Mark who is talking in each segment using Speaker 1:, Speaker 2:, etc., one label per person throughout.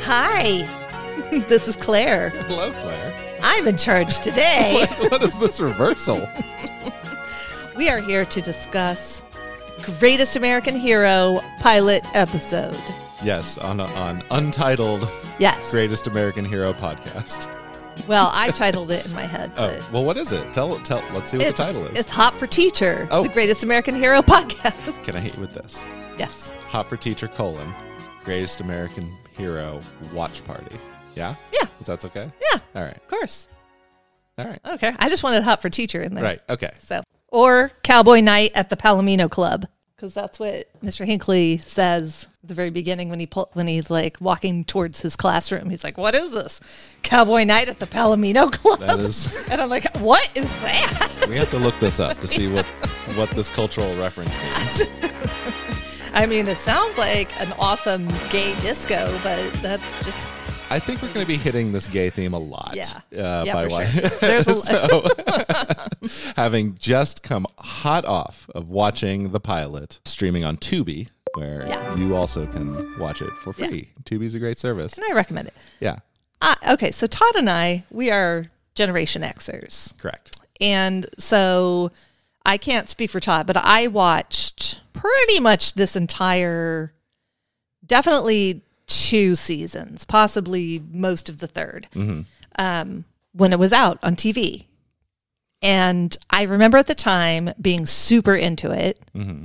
Speaker 1: Hi, this is Claire.
Speaker 2: Hello, Claire.
Speaker 1: I'm in charge today.
Speaker 2: What is this reversal?
Speaker 1: We are here to discuss Greatest American Hero pilot episode.
Speaker 2: Yes, on Untitled
Speaker 1: Yes.
Speaker 2: Greatest American Hero podcast.
Speaker 1: Well, I've titled it in my head.
Speaker 2: Oh,
Speaker 1: But
Speaker 2: well, what is it? Tell. Let's see what the title is.
Speaker 1: It's Hot for Teacher,
Speaker 2: Oh.
Speaker 1: the Greatest American Hero podcast.
Speaker 2: Can I hit you with this?
Speaker 1: Yes.
Speaker 2: Hot for Teacher, Greatest American Hero Watch Party. Yeah?
Speaker 1: Yeah.
Speaker 2: Is that okay?
Speaker 1: Yeah,
Speaker 2: All right.
Speaker 1: of course.
Speaker 2: All right.
Speaker 1: I don't care. I just wanted Hot for Teacher in there.
Speaker 2: Right. Okay.
Speaker 1: So, or Cowboy Night at the Palomino Club, because that's what Mr. Hinckley says at the very beginning when he's like walking towards his classroom. He's like, "What is this? Cowboy Night at the Palomino Club?"
Speaker 2: That is.
Speaker 1: And I'm like, "What is that?"
Speaker 2: We have to look this up to see what this cultural reference means.
Speaker 1: I mean, it sounds like an awesome gay disco, but that's just
Speaker 2: I think we're going to be hitting this gay theme a lot.
Speaker 1: Yeah,
Speaker 2: by
Speaker 1: for
Speaker 2: why.
Speaker 1: sure. There's a
Speaker 2: So, having just come hot off of watching the pilot streaming on Tubi, where
Speaker 1: Yeah.
Speaker 2: you also can watch it for free. Tubi's a great service.
Speaker 1: and I recommend it.
Speaker 2: Yeah,
Speaker 1: Okay, so Todd and I, we are Generation Xers.
Speaker 2: correct.
Speaker 1: And so I can't speak for Todd, but I watched pretty much this entire, definitely 2 seasons, possibly most of the third, when it was out on TV. And I remember at the time being super into it.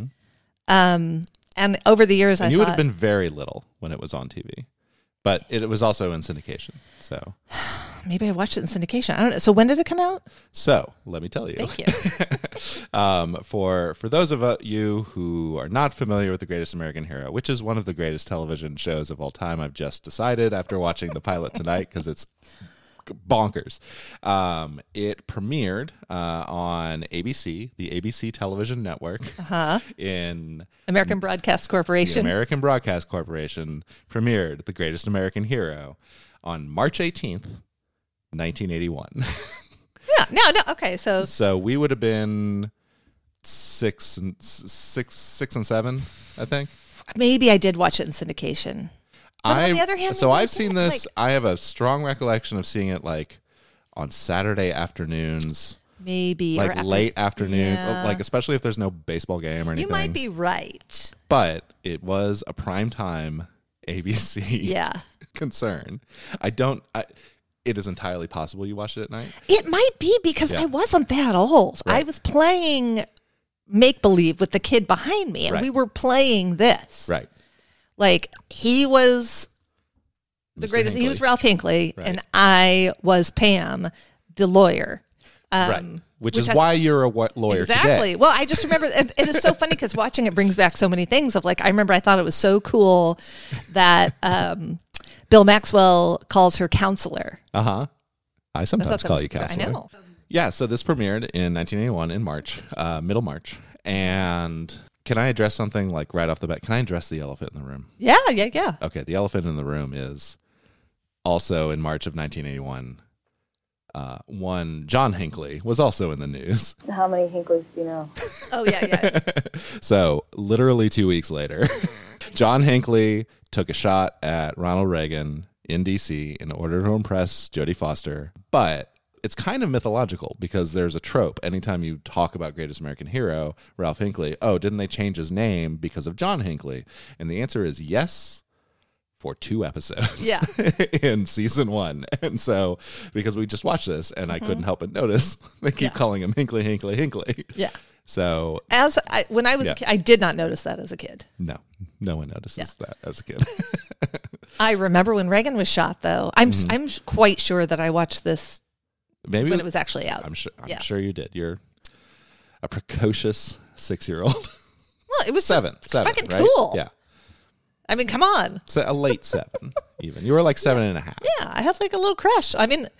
Speaker 1: And over the years,
Speaker 2: And
Speaker 1: I
Speaker 2: you
Speaker 1: thought,
Speaker 2: would have been very little when it was on TV, but it was also in syndication.
Speaker 1: maybe I watched it in syndication. I don't know. So when did it come out?
Speaker 2: So let me tell you.
Speaker 1: Thank you.
Speaker 2: For those of you who are not familiar with The Greatest American Hero, which is one of the greatest television shows of all time, I've just decided after watching the pilot tonight because it's bonkers. It premiered on ABC, the ABC television network, in
Speaker 1: American Broadcast
Speaker 2: the
Speaker 1: Corporation.
Speaker 2: American Broadcast Corporation, premiered The Greatest American Hero on March 18th, 1981.
Speaker 1: Yeah. No. Okay. So
Speaker 2: So we would have been six and seven, I think.
Speaker 1: maybe I did watch it in syndication. But on the other hand,
Speaker 2: so
Speaker 1: maybe I
Speaker 2: I've seen
Speaker 1: didn't,
Speaker 2: this. I have a strong recollection of seeing it like on Saturday afternoons,
Speaker 1: maybe or
Speaker 2: like
Speaker 1: after-
Speaker 2: late afternoons,
Speaker 1: Yeah.
Speaker 2: like especially if there's no baseball game or anything.
Speaker 1: You might be right.
Speaker 2: But it was a primetime ABC
Speaker 1: Yeah.
Speaker 2: concern. It is entirely possible you watched it at night.
Speaker 1: It might be because
Speaker 2: Yeah.
Speaker 1: I wasn't that old. I
Speaker 2: Right.
Speaker 1: was playing make believe with the kid behind me, and
Speaker 2: Right.
Speaker 1: we were playing this.
Speaker 2: Right.
Speaker 1: Like he was the
Speaker 2: Mr.
Speaker 1: greatest. He
Speaker 2: Hinckley.
Speaker 1: was Ralph Hinckley,
Speaker 2: Right.
Speaker 1: and I was Pam, the lawyer.
Speaker 2: Right. Which is
Speaker 1: I-
Speaker 2: why you're a lawyer
Speaker 1: Exactly.
Speaker 2: today.
Speaker 1: Well, I just remember it is so funny because watching it brings back so many things of like, I remember I thought it was so cool that Bill Maxwell calls her counselor.
Speaker 2: I
Speaker 1: I
Speaker 2: sometimes
Speaker 1: thought that
Speaker 2: call
Speaker 1: was-
Speaker 2: you counselor.
Speaker 1: I know.
Speaker 2: Yeah, so this premiered in 1981 in March, middle March. And can I address something like right off the bat? Can I address the elephant in the room?
Speaker 1: Yeah.
Speaker 2: Okay, the elephant in the room is also in March of 1981. One John Hinckley was also in the news.
Speaker 3: How many Hinkleys do you know?
Speaker 1: Oh, yeah.
Speaker 2: So literally 2 weeks later, John Hinckley took a shot at Ronald Reagan in D.C. in order to impress Jodie Foster. But it's kind of mythological because there's a trope. Anytime you talk about Greatest American Hero, Ralph Hinckley, oh, didn't they change his name because of John Hinckley? And the answer is yes, for 2 episodes
Speaker 1: Yeah.
Speaker 2: in season 1. And so, because we just watched this and I couldn't help but notice, they keep calling him Hinckley.
Speaker 1: Yeah.
Speaker 2: So,
Speaker 1: When I was
Speaker 2: Yeah.
Speaker 1: a kid, I did not notice that as a kid.
Speaker 2: no one notices that as a kid.
Speaker 1: I remember when Reagan was shot, though. I'm quite sure that I watched this
Speaker 2: Maybe
Speaker 1: when it was actually out.
Speaker 2: I'm
Speaker 1: Yeah.
Speaker 2: sure you did. You're a precocious 6-year-old.
Speaker 1: Well, it was
Speaker 2: Seven,
Speaker 1: fucking
Speaker 2: right?
Speaker 1: cool.
Speaker 2: Yeah.
Speaker 1: I mean, come on.
Speaker 2: So a late 7, even. You were like 7.5.
Speaker 1: Yeah, I had like a little crush. I mean,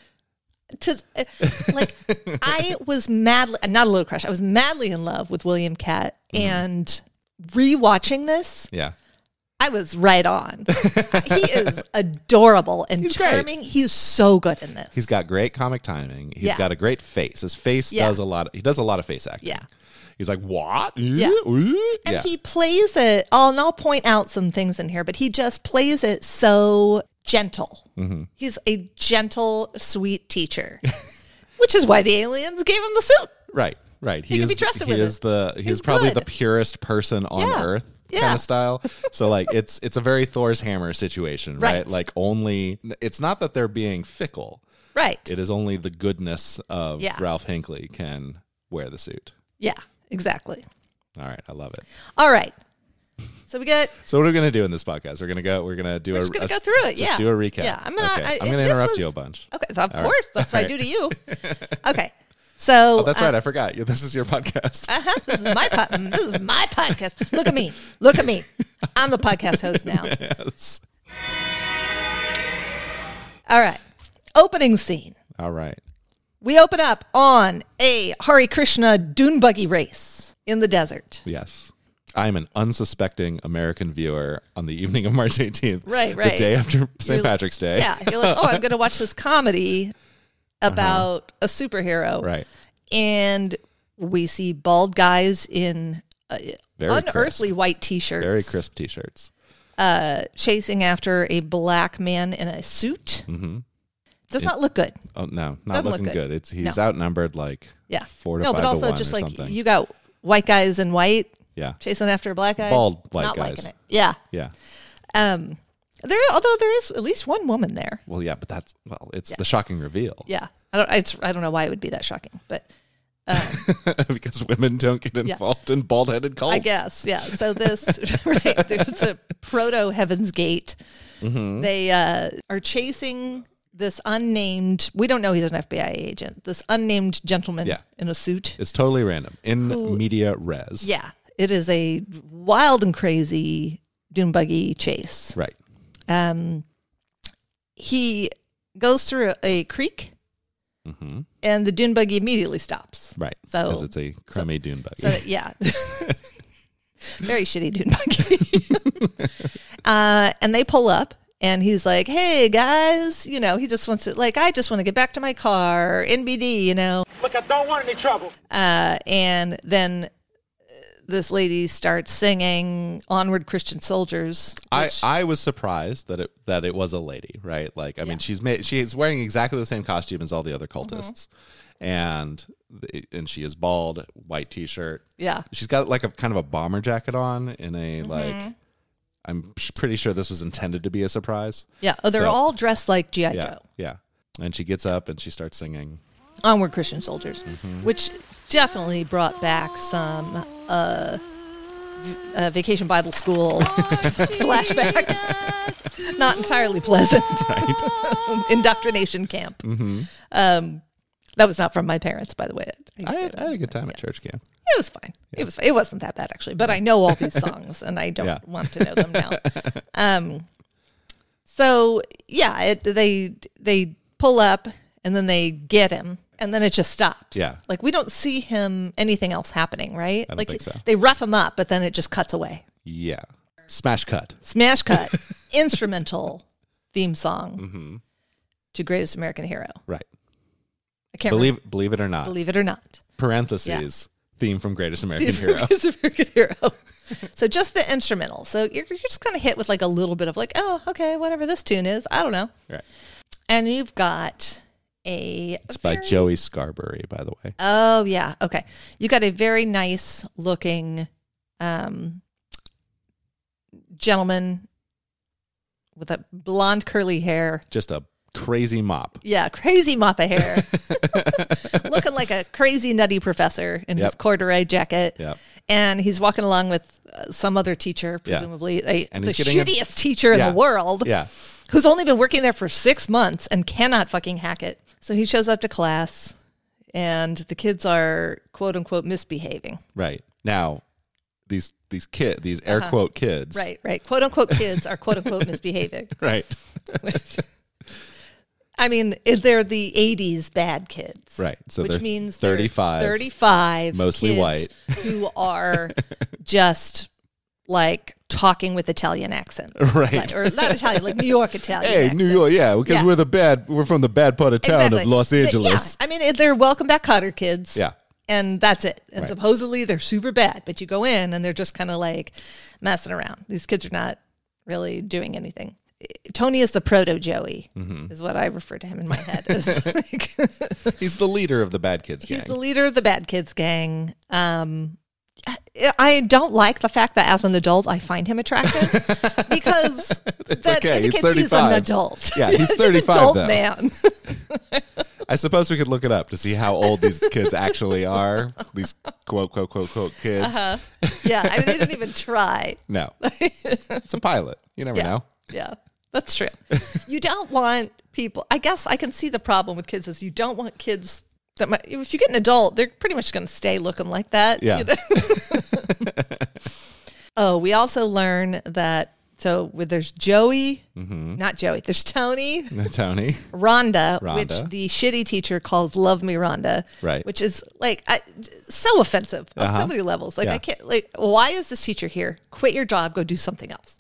Speaker 1: I was madly, not a little crush. I was madly in love with William Catt, and rewatching this,
Speaker 2: Yeah.
Speaker 1: I was right on. He is adorable and
Speaker 2: He's great.
Speaker 1: charming. He's so good in this.
Speaker 2: He's got great comic timing. He's
Speaker 1: Yeah.
Speaker 2: got a great face. His face
Speaker 1: Yeah.
Speaker 2: does a lot. He does a lot of face acting.
Speaker 1: Yeah.
Speaker 2: He's like, what?
Speaker 1: Yeah. And he plays it, and I'll point out some things in here, but he just plays it so gentle. He's a gentle, sweet teacher, which is why the aliens gave him the suit.
Speaker 2: Right. He
Speaker 1: can
Speaker 2: is,
Speaker 1: be trusted
Speaker 2: he
Speaker 1: with
Speaker 2: is
Speaker 1: it.
Speaker 2: he's
Speaker 1: He's
Speaker 2: probably
Speaker 1: good.
Speaker 2: the purest person on
Speaker 1: Yeah.
Speaker 2: earth
Speaker 1: Yeah.
Speaker 2: kind of style. So like it's a very Thor's hammer situation, right?
Speaker 1: Right.
Speaker 2: Like only it's not that they're being fickle.
Speaker 1: Right.
Speaker 2: It is only the goodness of
Speaker 1: Yeah.
Speaker 2: Ralph Hinckley can wear the suit.
Speaker 1: Yeah, exactly.
Speaker 2: All right, I love it.
Speaker 1: All right. So we get.
Speaker 2: So what are we going to do in this podcast? We're going to do
Speaker 1: Just gonna go through it.
Speaker 2: Just do a recap.
Speaker 1: Yeah,
Speaker 2: I'm going to
Speaker 1: this
Speaker 2: interrupt
Speaker 1: was-
Speaker 2: you a bunch.
Speaker 1: Okay, so of
Speaker 2: All
Speaker 1: course
Speaker 2: right.
Speaker 1: that's what I
Speaker 2: All
Speaker 1: do
Speaker 2: right.
Speaker 1: to you. Okay, so
Speaker 2: Oh, that's right. I forgot. This is your podcast.
Speaker 1: This is my This is my podcast. Look at me. Look at me. I'm the podcast host now.
Speaker 2: Yes.
Speaker 1: All right. Opening scene.
Speaker 2: All right.
Speaker 1: We open up on a Hare Krishna dune buggy race in the desert.
Speaker 2: Yes. I'm an unsuspecting American viewer on the evening of March 18th.
Speaker 1: Right.
Speaker 2: The day after St.
Speaker 1: You're-
Speaker 2: Patrick's Day.
Speaker 1: Yeah, you're like, oh, I'm going to watch this comedy about a superhero.
Speaker 2: Right.
Speaker 1: And we see bald guys in
Speaker 2: Very
Speaker 1: unearthly white T-shirts.
Speaker 2: Very crisp t-shirts.
Speaker 1: Chasing after a black man in a suit. Mm-hmm. Does not look good.
Speaker 2: Oh, no. Not
Speaker 1: Doesn't look
Speaker 2: looking
Speaker 1: good.
Speaker 2: good. He's
Speaker 1: No.
Speaker 2: outnumbered like
Speaker 1: Yeah.
Speaker 2: 4 to
Speaker 1: no,
Speaker 2: 5
Speaker 1: but
Speaker 2: to
Speaker 1: also
Speaker 2: 1
Speaker 1: just
Speaker 2: or
Speaker 1: like
Speaker 2: something.
Speaker 1: you got white guys in white
Speaker 2: Yeah.
Speaker 1: chasing after a black guy.
Speaker 2: Bald white
Speaker 1: not
Speaker 2: guys.
Speaker 1: liking it. Yeah.
Speaker 2: Yeah.
Speaker 1: Although there is at least one woman there.
Speaker 2: Well, yeah, but it's the shocking reveal.
Speaker 1: Yeah. I don't know why it would be that shocking, but
Speaker 2: Because women don't get involved in bald-headed cults.
Speaker 1: I guess, yeah. So this, right, there's a proto Heaven's Gate.
Speaker 2: Mm-hmm.
Speaker 1: They are chasing this unnamed, we don't know he's an FBI agent, this unnamed gentleman
Speaker 2: Yeah.
Speaker 1: in a suit.
Speaker 2: It's totally random. In media res.
Speaker 1: Yeah, it is a wild and crazy dune buggy chase.
Speaker 2: Right.
Speaker 1: He goes through a creek, and the dune buggy immediately stops.
Speaker 2: Right.
Speaker 1: So-
Speaker 2: Because it's a crummy dune buggy.
Speaker 1: So yeah, very shitty dune buggy. And they pull up, and he's like, "Hey guys, he just wants to I just want to get back to my car, NBD,
Speaker 3: Look, I don't want any trouble.
Speaker 1: And then this lady starts singing "Onward, Christian Soldiers." which-
Speaker 2: I was surprised that it was a lady, right? Like, I mean, she's wearing exactly the same costume as all the other cultists, and she is bald, white t-shirt.
Speaker 1: Yeah.
Speaker 2: She's got like a kind of a bomber jacket on in a like. I'm pretty sure this was intended to be a surprise.
Speaker 1: yeah. Oh, they're
Speaker 2: So-
Speaker 1: all dressed like GI
Speaker 2: Yeah,
Speaker 1: Joe.
Speaker 2: yeah. And she gets up and she starts singing.
Speaker 1: Onward, Christian Soldiers, which definitely brought back some Vacation Bible School flashbacks. Not entirely pleasant. Indoctrination camp. That was not from my parents, by the way.
Speaker 2: I had a good time at church camp.
Speaker 1: It was fine. It was fine. It wasn't that bad, actually. But I know all these songs, and I don't
Speaker 2: Yeah.
Speaker 1: want to know them now. So yeah, they pull up, and then they get him, and then it just stops.
Speaker 2: Yeah.
Speaker 1: Like we don't see him anything else happening, right?
Speaker 2: don't
Speaker 1: Like
Speaker 2: think so.
Speaker 1: they rough him up, but then it just cuts away.
Speaker 2: Yeah. Smash cut.
Speaker 1: Smash cut, instrumental theme song to Greatest American Hero.
Speaker 2: Right.
Speaker 1: I can't remember.
Speaker 2: Believe it or not.
Speaker 1: Believe it or not.
Speaker 2: Parentheses. Theme from Greatest American
Speaker 1: These
Speaker 2: Hero.
Speaker 1: Greatest American Hero. So just the instrumental. So you're just kind of hit with like a little bit of like, oh, okay, whatever this tune is. I don't know.
Speaker 2: Right.
Speaker 1: And you've got
Speaker 2: It's by Joey Scarberry, by the way.
Speaker 1: Oh, yeah. Okay. You got a very nice looking gentleman with a blonde curly hair.
Speaker 2: Just a crazy mop.
Speaker 1: Yeah, crazy mop of hair. Looking like a crazy nutty professor in his
Speaker 2: Yep.
Speaker 1: corduroy jacket.
Speaker 2: Yep.
Speaker 1: And he's walking along with some other teacher,
Speaker 2: Yeah.
Speaker 1: presumably
Speaker 2: And
Speaker 1: the
Speaker 2: he's getting
Speaker 1: shittiest teacher in
Speaker 2: Yeah.
Speaker 1: the world,
Speaker 2: Yeah.
Speaker 1: who's only been working there for 6 months and cannot fucking hack it. So he shows up to class, and the kids are quote unquote misbehaving.
Speaker 2: Right. Now, these air quote kids.
Speaker 1: Right. Quote unquote kids are quote unquote misbehaving.
Speaker 2: Right.
Speaker 1: I mean, they're the 80s bad kids.
Speaker 2: Right. So
Speaker 1: which
Speaker 2: they're
Speaker 1: means they're
Speaker 2: 35, mostly
Speaker 1: kids
Speaker 2: white.
Speaker 1: who are just like talking with Italian accents.
Speaker 2: Right.
Speaker 1: Like, or not Italian, like New York Italian
Speaker 2: Hey,
Speaker 1: accents.
Speaker 2: New York, yeah, because
Speaker 1: Yeah.
Speaker 2: we're from the bad part of town of Los Angeles.
Speaker 1: Yeah. I mean, they're welcome back Cotter kids.
Speaker 2: Yeah.
Speaker 1: And that's it. And
Speaker 2: Right.
Speaker 1: supposedly they're super bad, but you go in and they're just kind of like messing around. These kids are not really doing anything. Tony is the proto Joey, is what I refer to him in my head. It's like,
Speaker 2: He's the leader of the bad kids gang.
Speaker 1: he's the leader of the bad kids gang. I don't like the fact that as an adult I find him attractive because that
Speaker 2: okay. He's
Speaker 1: indicates
Speaker 2: 35.
Speaker 1: he's an adult.
Speaker 2: Yeah, he's 35
Speaker 1: an adult
Speaker 2: though.
Speaker 1: man.
Speaker 2: I suppose we could look it up to see how old these kids actually are. These quote kids.
Speaker 1: Yeah, I mean they didn't even try.
Speaker 2: No, it's a pilot. You never know.
Speaker 1: Yeah, that's true. You don't want people. I guess I can see the problem with kids is you don't want kids that might, if you get an adult, they're pretty much going to stay looking like that.
Speaker 2: Yeah.
Speaker 1: You know? Oh, we also learn that there's Joey, not Joey. There's Tony,
Speaker 2: Tony.
Speaker 1: Rhonda,
Speaker 2: Rhonda.
Speaker 1: which the shitty teacher calls "Love Me, Rhonda,"
Speaker 2: Right.
Speaker 1: Which is like so offensive on so many levels. Like
Speaker 2: Yeah.
Speaker 1: I can't. Like, why is this teacher here? Quit your job. Go do something else.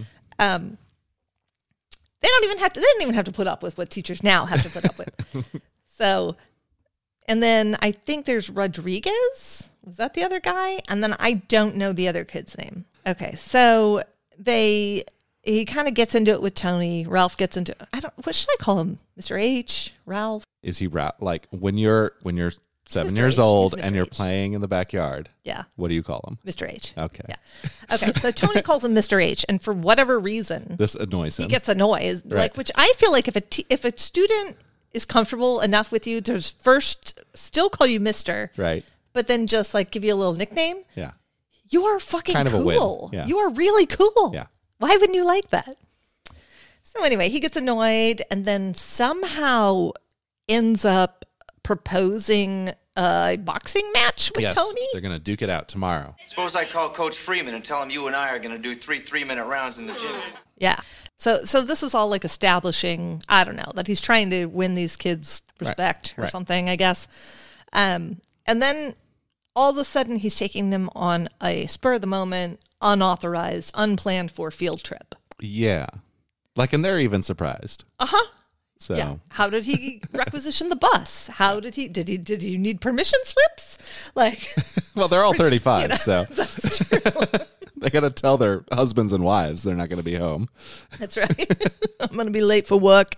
Speaker 1: They didn't even have to put up with what teachers now have to put up with. So, and then I think there's Rodriguez. Was that the other guy? And then I don't know the other kid's name. Okay, so he kind of gets into it with Tony. Ralph gets into what should I call him? Mr. H? Ralph?
Speaker 2: Is he like when you're 7
Speaker 1: Mr.
Speaker 2: years
Speaker 1: H.
Speaker 2: old
Speaker 1: He's
Speaker 2: and
Speaker 1: Mr.
Speaker 2: you're
Speaker 1: H.
Speaker 2: playing in the backyard?
Speaker 1: Yeah.
Speaker 2: What do you call him?
Speaker 1: Mr. H.
Speaker 2: Okay.
Speaker 1: Yeah. Okay, so Tony calls him Mr. H, and for whatever reason,
Speaker 2: This annoys him.
Speaker 1: he gets annoyed.
Speaker 2: Right.
Speaker 1: Like, which I feel like if a student is comfortable enough with you to first still call you Mr.
Speaker 2: Right.
Speaker 1: But then just like give you a little nickname,
Speaker 2: Yeah.
Speaker 1: you are fucking
Speaker 2: Kind of a
Speaker 1: cool.
Speaker 2: win. Yeah.
Speaker 1: You are really cool.
Speaker 2: Yeah.
Speaker 1: Why wouldn't you like that? So anyway, he gets annoyed and then somehow ends up proposing a boxing match with
Speaker 2: Yes.
Speaker 1: Tony.
Speaker 2: They're gonna duke it out tomorrow.
Speaker 4: Suppose I call Coach Freeman and tell him you and I are going to do three-minute rounds in the gym.
Speaker 1: Yeah. So this is all like establishing, I don't know, that he's trying to win these kids respect or
Speaker 2: Right.
Speaker 1: something, I guess. And then all of a sudden he's taking them on a spur of the moment, unauthorized, unplanned for field trip.
Speaker 2: Yeah. Like, and they're even surprised.
Speaker 1: Uh-huh.
Speaker 2: So
Speaker 1: Yeah. How did he requisition the bus? How did he need permission slips? Like,
Speaker 2: well, they're all 35, so
Speaker 1: that's true.
Speaker 2: they got to tell their husbands and wives they're not going to be home.
Speaker 1: That's right. I'm going to be late for work.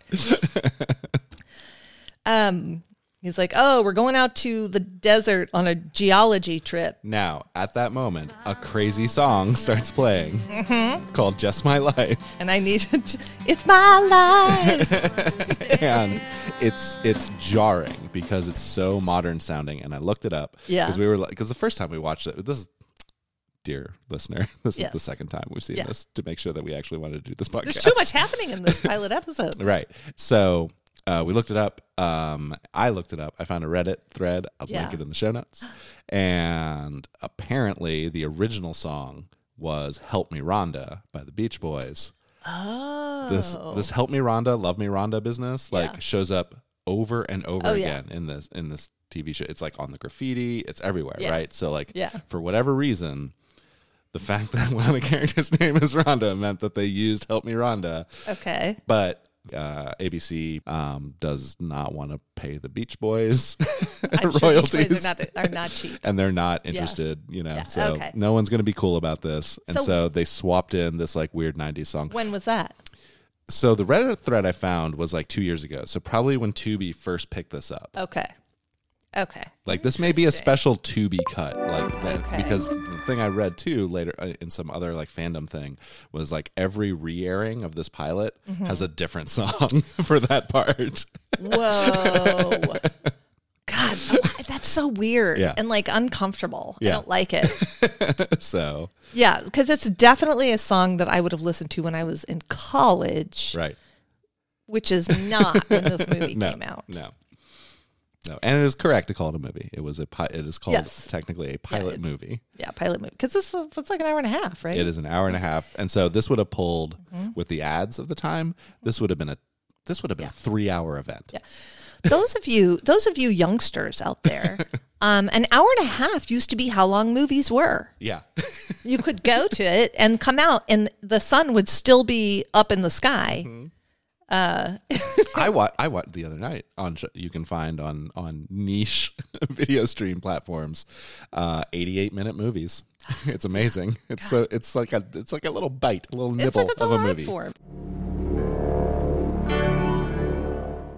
Speaker 1: He's like, oh, we're going out to the desert on a geology trip.
Speaker 2: Now, at that moment, a crazy song starts playing called Just My Life.
Speaker 1: And I need to, it's my life.
Speaker 2: And it's jarring because it's so modern sounding. And I looked it up.
Speaker 1: Yeah.
Speaker 2: Because the first time we watched it, this is, dear listener, this
Speaker 1: Yes.
Speaker 2: is the second time we've seen
Speaker 1: Yeah.
Speaker 2: this to make sure that we actually wanted to do this podcast.
Speaker 1: There's too much happening in this pilot episode.
Speaker 2: Right. So we looked it up. I looked it up. I found a Reddit thread. I'll link it in the show notes. And apparently the original song was Help Me Rhonda by the Beach Boys.
Speaker 1: Oh.
Speaker 2: This Help Me Rhonda, Love Me Rhonda business
Speaker 1: Yeah.
Speaker 2: shows up over and over
Speaker 1: Oh, yeah.
Speaker 2: again in this TV show. It's like on the graffiti. It's everywhere,
Speaker 1: Yeah.
Speaker 2: right? So like
Speaker 1: Yeah.
Speaker 2: for whatever reason, the fact that one of the characters' name is Rhonda meant that they used Help Me Rhonda.
Speaker 1: Okay.
Speaker 2: But ABC does not want to pay the Beach Boys
Speaker 1: I'm sure
Speaker 2: royalties,
Speaker 1: Beach Boys are not cheap.
Speaker 2: and they're not interested.
Speaker 1: Yeah,
Speaker 2: So
Speaker 1: okay.
Speaker 2: no one's going to be cool about this, and
Speaker 1: So-
Speaker 2: so they swapped in this like weird '90s song.
Speaker 1: When was that?
Speaker 2: So the Reddit thread I found was like 2 years ago. So probably when Tubi first picked this up.
Speaker 1: Okay.
Speaker 2: Like this may be a special Tubi cut, like that,
Speaker 1: Okay. because
Speaker 2: because the thing I read too later in some other like fandom thing was like every re-airing of this pilot
Speaker 1: Mm-hmm.
Speaker 2: has a different song for that part.
Speaker 1: Whoa. God, that's so weird
Speaker 2: Yeah.
Speaker 1: and like uncomfortable.
Speaker 2: Yeah.
Speaker 1: I don't like it.
Speaker 2: So
Speaker 1: Yeah, because it's definitely a song that I would have listened to when I was in college,
Speaker 2: right,
Speaker 1: which is not when this movie came out.
Speaker 2: no, and it is correct to call it a movie. It is called
Speaker 1: Yes.
Speaker 2: technically a pilot movie.
Speaker 1: Yeah, pilot movie. Because this was like an hour and a half, right?
Speaker 2: It is an hour and a half, and so this would have pulled with the ads of the time. This would have been a 3-hour event.
Speaker 1: Yeah. Those of you youngsters out there, an hour and a half used to be how long movies were.
Speaker 2: Yeah.
Speaker 1: You could go to it and come out, and the sun would still be up in the sky.
Speaker 2: I watched the other night you can find on niche video stream platforms 88-minute movies. It's amazing. It's like a little bite, a little
Speaker 1: It's
Speaker 2: nibble
Speaker 1: like it's
Speaker 2: of
Speaker 1: a
Speaker 2: a
Speaker 1: art
Speaker 2: movie.
Speaker 1: form.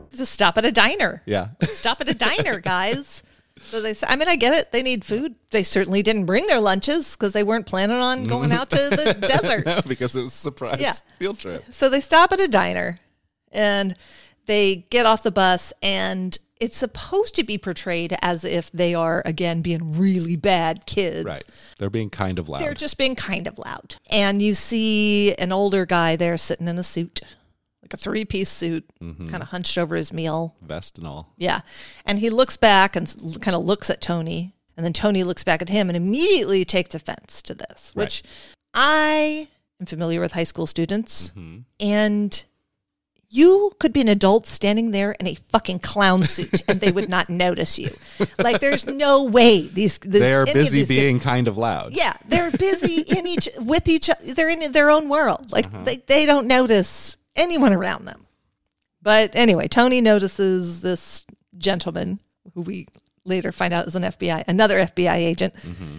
Speaker 1: Just stop at a diner.
Speaker 2: Yeah.
Speaker 1: Stop at a diner, guys. So they say, I mean, I get it. They need food. They certainly didn't bring their lunches because they weren't planning on going out to the desert.
Speaker 2: No, because it was a surprise field trip.
Speaker 1: So they stop at a diner and they get off the bus, and it's supposed to be portrayed as if they are, again, being really bad kids.
Speaker 2: Right. They're being kind of loud.
Speaker 1: They're just being kind of loud. And you see an older guy there sitting in a suit, like a 3-piece suit, kind of hunched over his meal.
Speaker 2: Vest and all.
Speaker 1: Yeah. And he looks back and kind of looks at Tony, and then Tony looks back at him and immediately takes offense to this, which I am familiar with high school students. And you could be an adult standing there in a fucking clown suit and they would not notice you. Like, there's no way
Speaker 2: They are busy being kind of loud.
Speaker 1: Yeah, they're busy with each other. They're in their own world. Like, they don't notice anyone around them. But anyway, Tony notices this gentleman who we later find out is another FBI agent,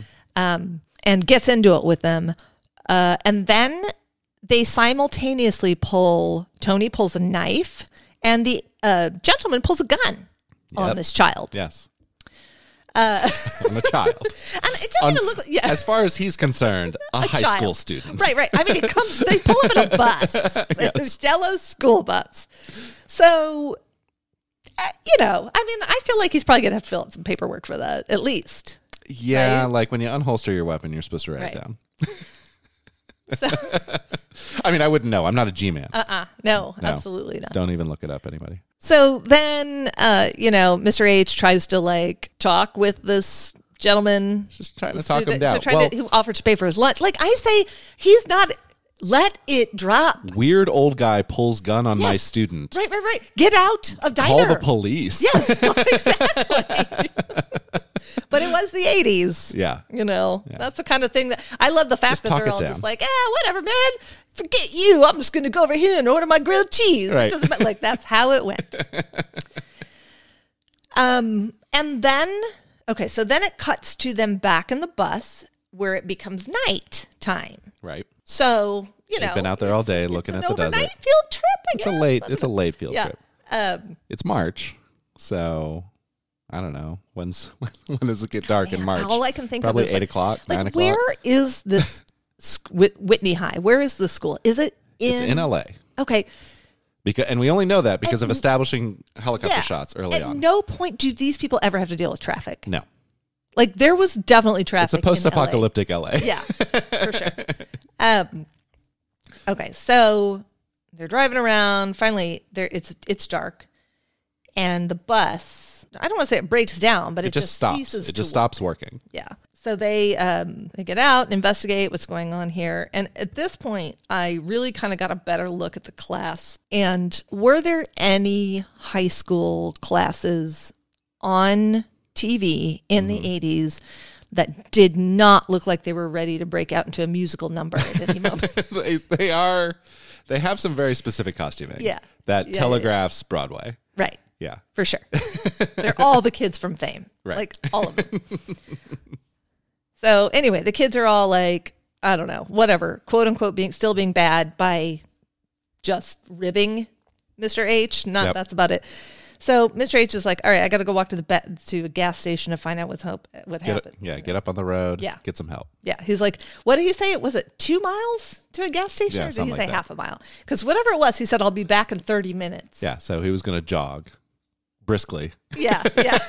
Speaker 1: and gets into it with them. And then they simultaneously Tony pulls a knife, and the gentleman pulls a gun on this child.
Speaker 2: Yes. On a child.
Speaker 1: And it doesn't even look like,
Speaker 2: As far as he's concerned, a high
Speaker 1: child.
Speaker 2: school student.
Speaker 1: Right. I mean, they pull up in a bus, a yellow school bus. So, I mean, I feel like he's probably going to have to fill out some paperwork for that, at least.
Speaker 2: Yeah,
Speaker 1: Right?
Speaker 2: like when you unholster your weapon, you're supposed to write it
Speaker 1: Right.
Speaker 2: down.
Speaker 1: So,
Speaker 2: I mean, I wouldn't know. I'm not a G-man.
Speaker 1: no, absolutely not.
Speaker 2: Don't even look it up, anybody.
Speaker 1: So then, Mr. H tries to talk with this gentleman.
Speaker 2: Just trying to talk him down.
Speaker 1: Who offered to pay for his lunch. Like I say, he's not, let it drop.
Speaker 2: Weird old guy pulls gun on my student.
Speaker 1: Right. Get out of diner.
Speaker 2: Call the police.
Speaker 1: Yes, exactly. But it was the 80s.
Speaker 2: Yeah.
Speaker 1: That's the kind of thing that I love, the fact
Speaker 2: Just
Speaker 1: that
Speaker 2: talk
Speaker 1: they're
Speaker 2: it
Speaker 1: all
Speaker 2: down.
Speaker 1: just like, whatever, man. Forget you. I'm just going to go over here and order my grilled cheese.
Speaker 2: Right.
Speaker 1: It doesn't matter. Like, that's how it went. And then, so then it cuts to them back in the bus where it becomes night time.
Speaker 2: Right.
Speaker 1: So,
Speaker 2: They've been out there all day looking at the desert.
Speaker 1: It's an overnight field trip, I guess.
Speaker 2: It's a late field
Speaker 1: Yeah.
Speaker 2: trip. It's March, so I don't know. When does it get dark in March?
Speaker 1: All I can think
Speaker 2: Probably
Speaker 1: of is
Speaker 2: 8 o'clock, 9 o'clock.
Speaker 1: Where is this Whitney High? Where is the school? Is it
Speaker 2: It's in LA.
Speaker 1: Okay.
Speaker 2: And we only know that because of establishing helicopter shots early on.
Speaker 1: At no point do these people ever have to deal with traffic.
Speaker 2: No.
Speaker 1: Like, there was definitely traffic.
Speaker 2: It's a post-apocalyptic LA.
Speaker 1: Yeah, for sure. Okay, so they're driving around. Finally, it's dark, and the bus, I don't want to say it breaks down, but it just
Speaker 2: stops.
Speaker 1: ceases
Speaker 2: It just
Speaker 1: to
Speaker 2: stops working.
Speaker 1: Yeah. So they get out and investigate what's going on here. And at this point, I really kind of got a better look at the class. And were there any high school classes on TV in the 80s that did not look like they were ready to break out into a musical number at any moment?
Speaker 2: They have some very specific costuming.
Speaker 1: Yeah.
Speaker 2: That telegraphs Broadway.
Speaker 1: Right.
Speaker 2: Yeah.
Speaker 1: For sure. They're all the kids from Fame.
Speaker 2: Right.
Speaker 1: Like, all of them. So anyway, the kids are all like, I don't know, whatever, quote unquote, still being bad by just ribbing Mr. H. That's about it. So Mr. H is like, all right, I got to go walk to a gas station to find out what happened.
Speaker 2: Get up on the road.
Speaker 1: Yeah.
Speaker 2: Get some help.
Speaker 1: Yeah. He's like, what did he say? Was it 2 miles to a gas station?
Speaker 2: Yeah,
Speaker 1: or did he
Speaker 2: something
Speaker 1: say
Speaker 2: like that.
Speaker 1: half a mile? Because whatever it was, he said, I'll be back in 30 minutes.
Speaker 2: Yeah. So he was going to jog briskly.
Speaker 1: Yeah.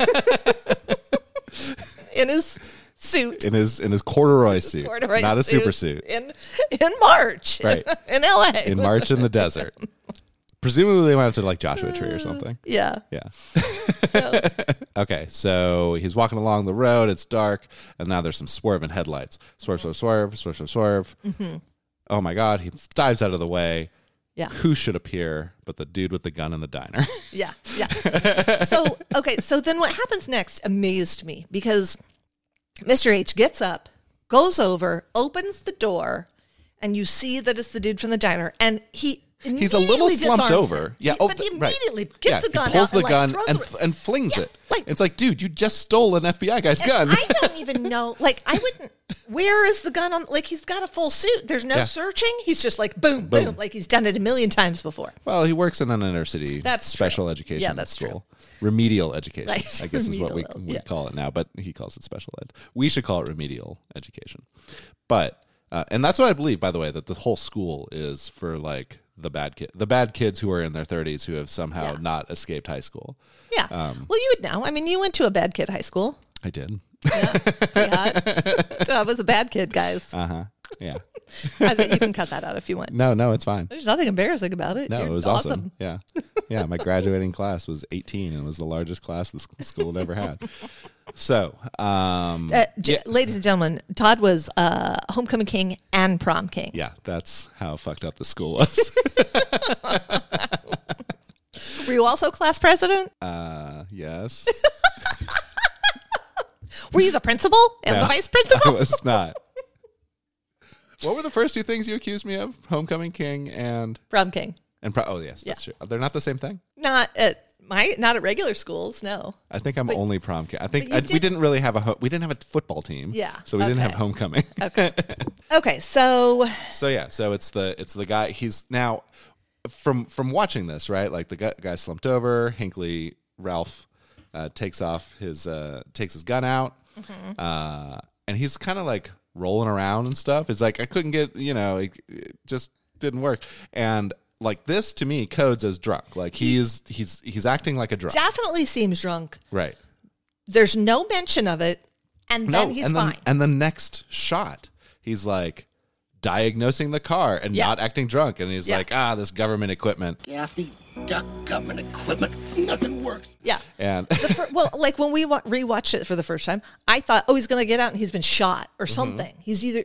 Speaker 1: In his suit.
Speaker 2: In his corduroy suit. Not a super suit.
Speaker 1: In March.
Speaker 2: Right.
Speaker 1: In LA.
Speaker 2: In March in the desert. Presumably they went out to Joshua Tree or something.
Speaker 1: Yeah.
Speaker 2: Yeah.
Speaker 1: So,
Speaker 2: Okay, so he's walking along the road. It's dark, and now there's some swerving headlights. Swerve. Mm-hmm. Oh my God! He dives out of the way.
Speaker 1: yeah.
Speaker 2: Who should appear but the dude with the gun in the diner?
Speaker 1: Yeah. So then what happens next amazed me, because Mr. H gets up, goes over, opens the door, and you see that it's the dude from the diner, and he
Speaker 2: He's a little
Speaker 1: immediately
Speaker 2: slumped
Speaker 1: disarms
Speaker 2: over.
Speaker 1: him.
Speaker 2: Yeah,
Speaker 1: But he immediately gets the gun
Speaker 2: he pulls
Speaker 1: out
Speaker 2: the
Speaker 1: and,
Speaker 2: gun
Speaker 1: throws
Speaker 2: and,
Speaker 1: it.
Speaker 2: and flings it.
Speaker 1: like-
Speaker 2: It's like, dude, you just stole an FBI guy's gun.
Speaker 1: I don't even know. Like, I wouldn't. Where is the gun on? Like, he's got a full suit. There's no
Speaker 2: Yeah.
Speaker 1: searching. He's just like boom, boom, like he's done it a million times before.
Speaker 2: Well, he works in an inner city
Speaker 1: That's
Speaker 2: special
Speaker 1: true.
Speaker 2: education
Speaker 1: Yeah, that's
Speaker 2: school. Remedial education,
Speaker 1: Right.
Speaker 2: I guess is what we
Speaker 1: Remedial, yeah.
Speaker 2: call it now, but he calls it special ed. We should call it remedial education. But, and that's what I believe, by the way, that the whole school is for like the bad kids who are in their 30s who have somehow
Speaker 1: Yeah.
Speaker 2: not escaped high school.
Speaker 1: Yeah. Well, you would know. I mean, you went to a bad kid high school.
Speaker 2: I did.
Speaker 1: Yeah. So I was a bad kid, guys.
Speaker 2: Yeah.
Speaker 1: I think you can cut that out if you want.
Speaker 2: No, it's fine.
Speaker 1: There's nothing embarrassing about it.
Speaker 2: No,
Speaker 1: You're
Speaker 2: it was awesome. Yeah. Yeah. My graduating class was 18 and it was the largest class the school had ever had. So,
Speaker 1: Ladies and gentlemen, Todd was homecoming king and prom king.
Speaker 2: yeah, that's how fucked up the school was.
Speaker 1: Were you also class president?
Speaker 2: Yes.
Speaker 1: Were you the principal and the
Speaker 2: No,
Speaker 1: vice
Speaker 2: I
Speaker 1: principal?
Speaker 2: was not. What were the first two things you accused me of? Homecoming king and
Speaker 1: Prom king.
Speaker 2: oh yes, that's true. They're not the same thing.
Speaker 1: Not at regular schools. No.
Speaker 2: I think I'm only prom king. I think
Speaker 1: but you
Speaker 2: we didn't really have we didn't have a football team.
Speaker 1: Yeah,
Speaker 2: so we didn't have
Speaker 1: okay.
Speaker 2: homecoming.
Speaker 1: Okay. So
Speaker 2: So yeah, so it's the guy. He's now from watching this, right? Like the guy slumped over. Hinckley Ralph takes his gun out, and he's kind of like rolling around and stuff. It's like I couldn't get, it just didn't work. And like this to me codes as drunk. Like he's acting like a drunk.
Speaker 1: definitely seems drunk.
Speaker 2: Right.
Speaker 1: There's no mention of it, and then he's fine.
Speaker 2: And the next shot, he's like diagnosing the car and
Speaker 1: Yeah.
Speaker 2: not acting drunk. And he's
Speaker 1: Yeah.
Speaker 2: like, this government equipment.
Speaker 3: Daffy Duck government equipment. Nothing works.
Speaker 1: Yeah.
Speaker 2: And
Speaker 1: Well, like when we rewatched it for the first time, I thought, he's going to get out and he's been shot or
Speaker 2: Mm-hmm.
Speaker 1: something. He's either,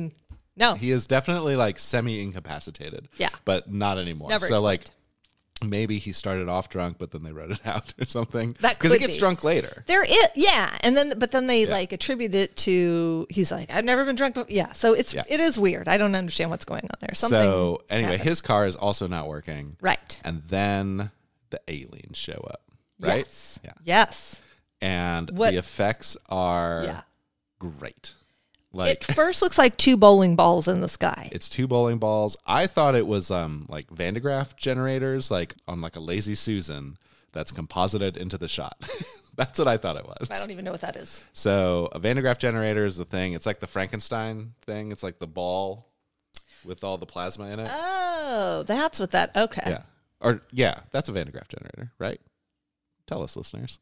Speaker 1: no.
Speaker 2: he is definitely like semi-incapacitated.
Speaker 1: Yeah.
Speaker 2: But not anymore.
Speaker 1: Never
Speaker 2: so
Speaker 1: explained.
Speaker 2: like maybe he started off drunk, but then they wrote it out or something.
Speaker 1: That
Speaker 2: Because he
Speaker 1: could
Speaker 2: gets
Speaker 1: be.
Speaker 2: drunk later.
Speaker 1: There is, yeah. And then they like attribute it to, he's like, I've never been drunk before. Yeah. So it is weird. I don't understand what's going on there. Something
Speaker 2: So anyway,
Speaker 1: happened.
Speaker 2: his car is also not working.
Speaker 1: Right.
Speaker 2: And then the aliens show up. Right?
Speaker 1: Yes.
Speaker 2: Yeah.
Speaker 1: Yes.
Speaker 2: And
Speaker 1: What-
Speaker 2: the effects are
Speaker 1: Yeah.
Speaker 2: great. Like
Speaker 1: It first looks like two bowling balls in the sky.
Speaker 2: it's two bowling balls. I thought it was like Van de Graaff generators, like on like a Lazy Susan that's composited into the shot. That's what I thought it was.
Speaker 1: I don't even know what that is.
Speaker 2: So a Van de Graaff generator is the thing. It's like the Frankenstein thing. It's like the ball with all the plasma in it.
Speaker 1: Oh, that's what that, okay.
Speaker 2: Yeah. That's a Van de Graaff generator, right? Tell us, listeners.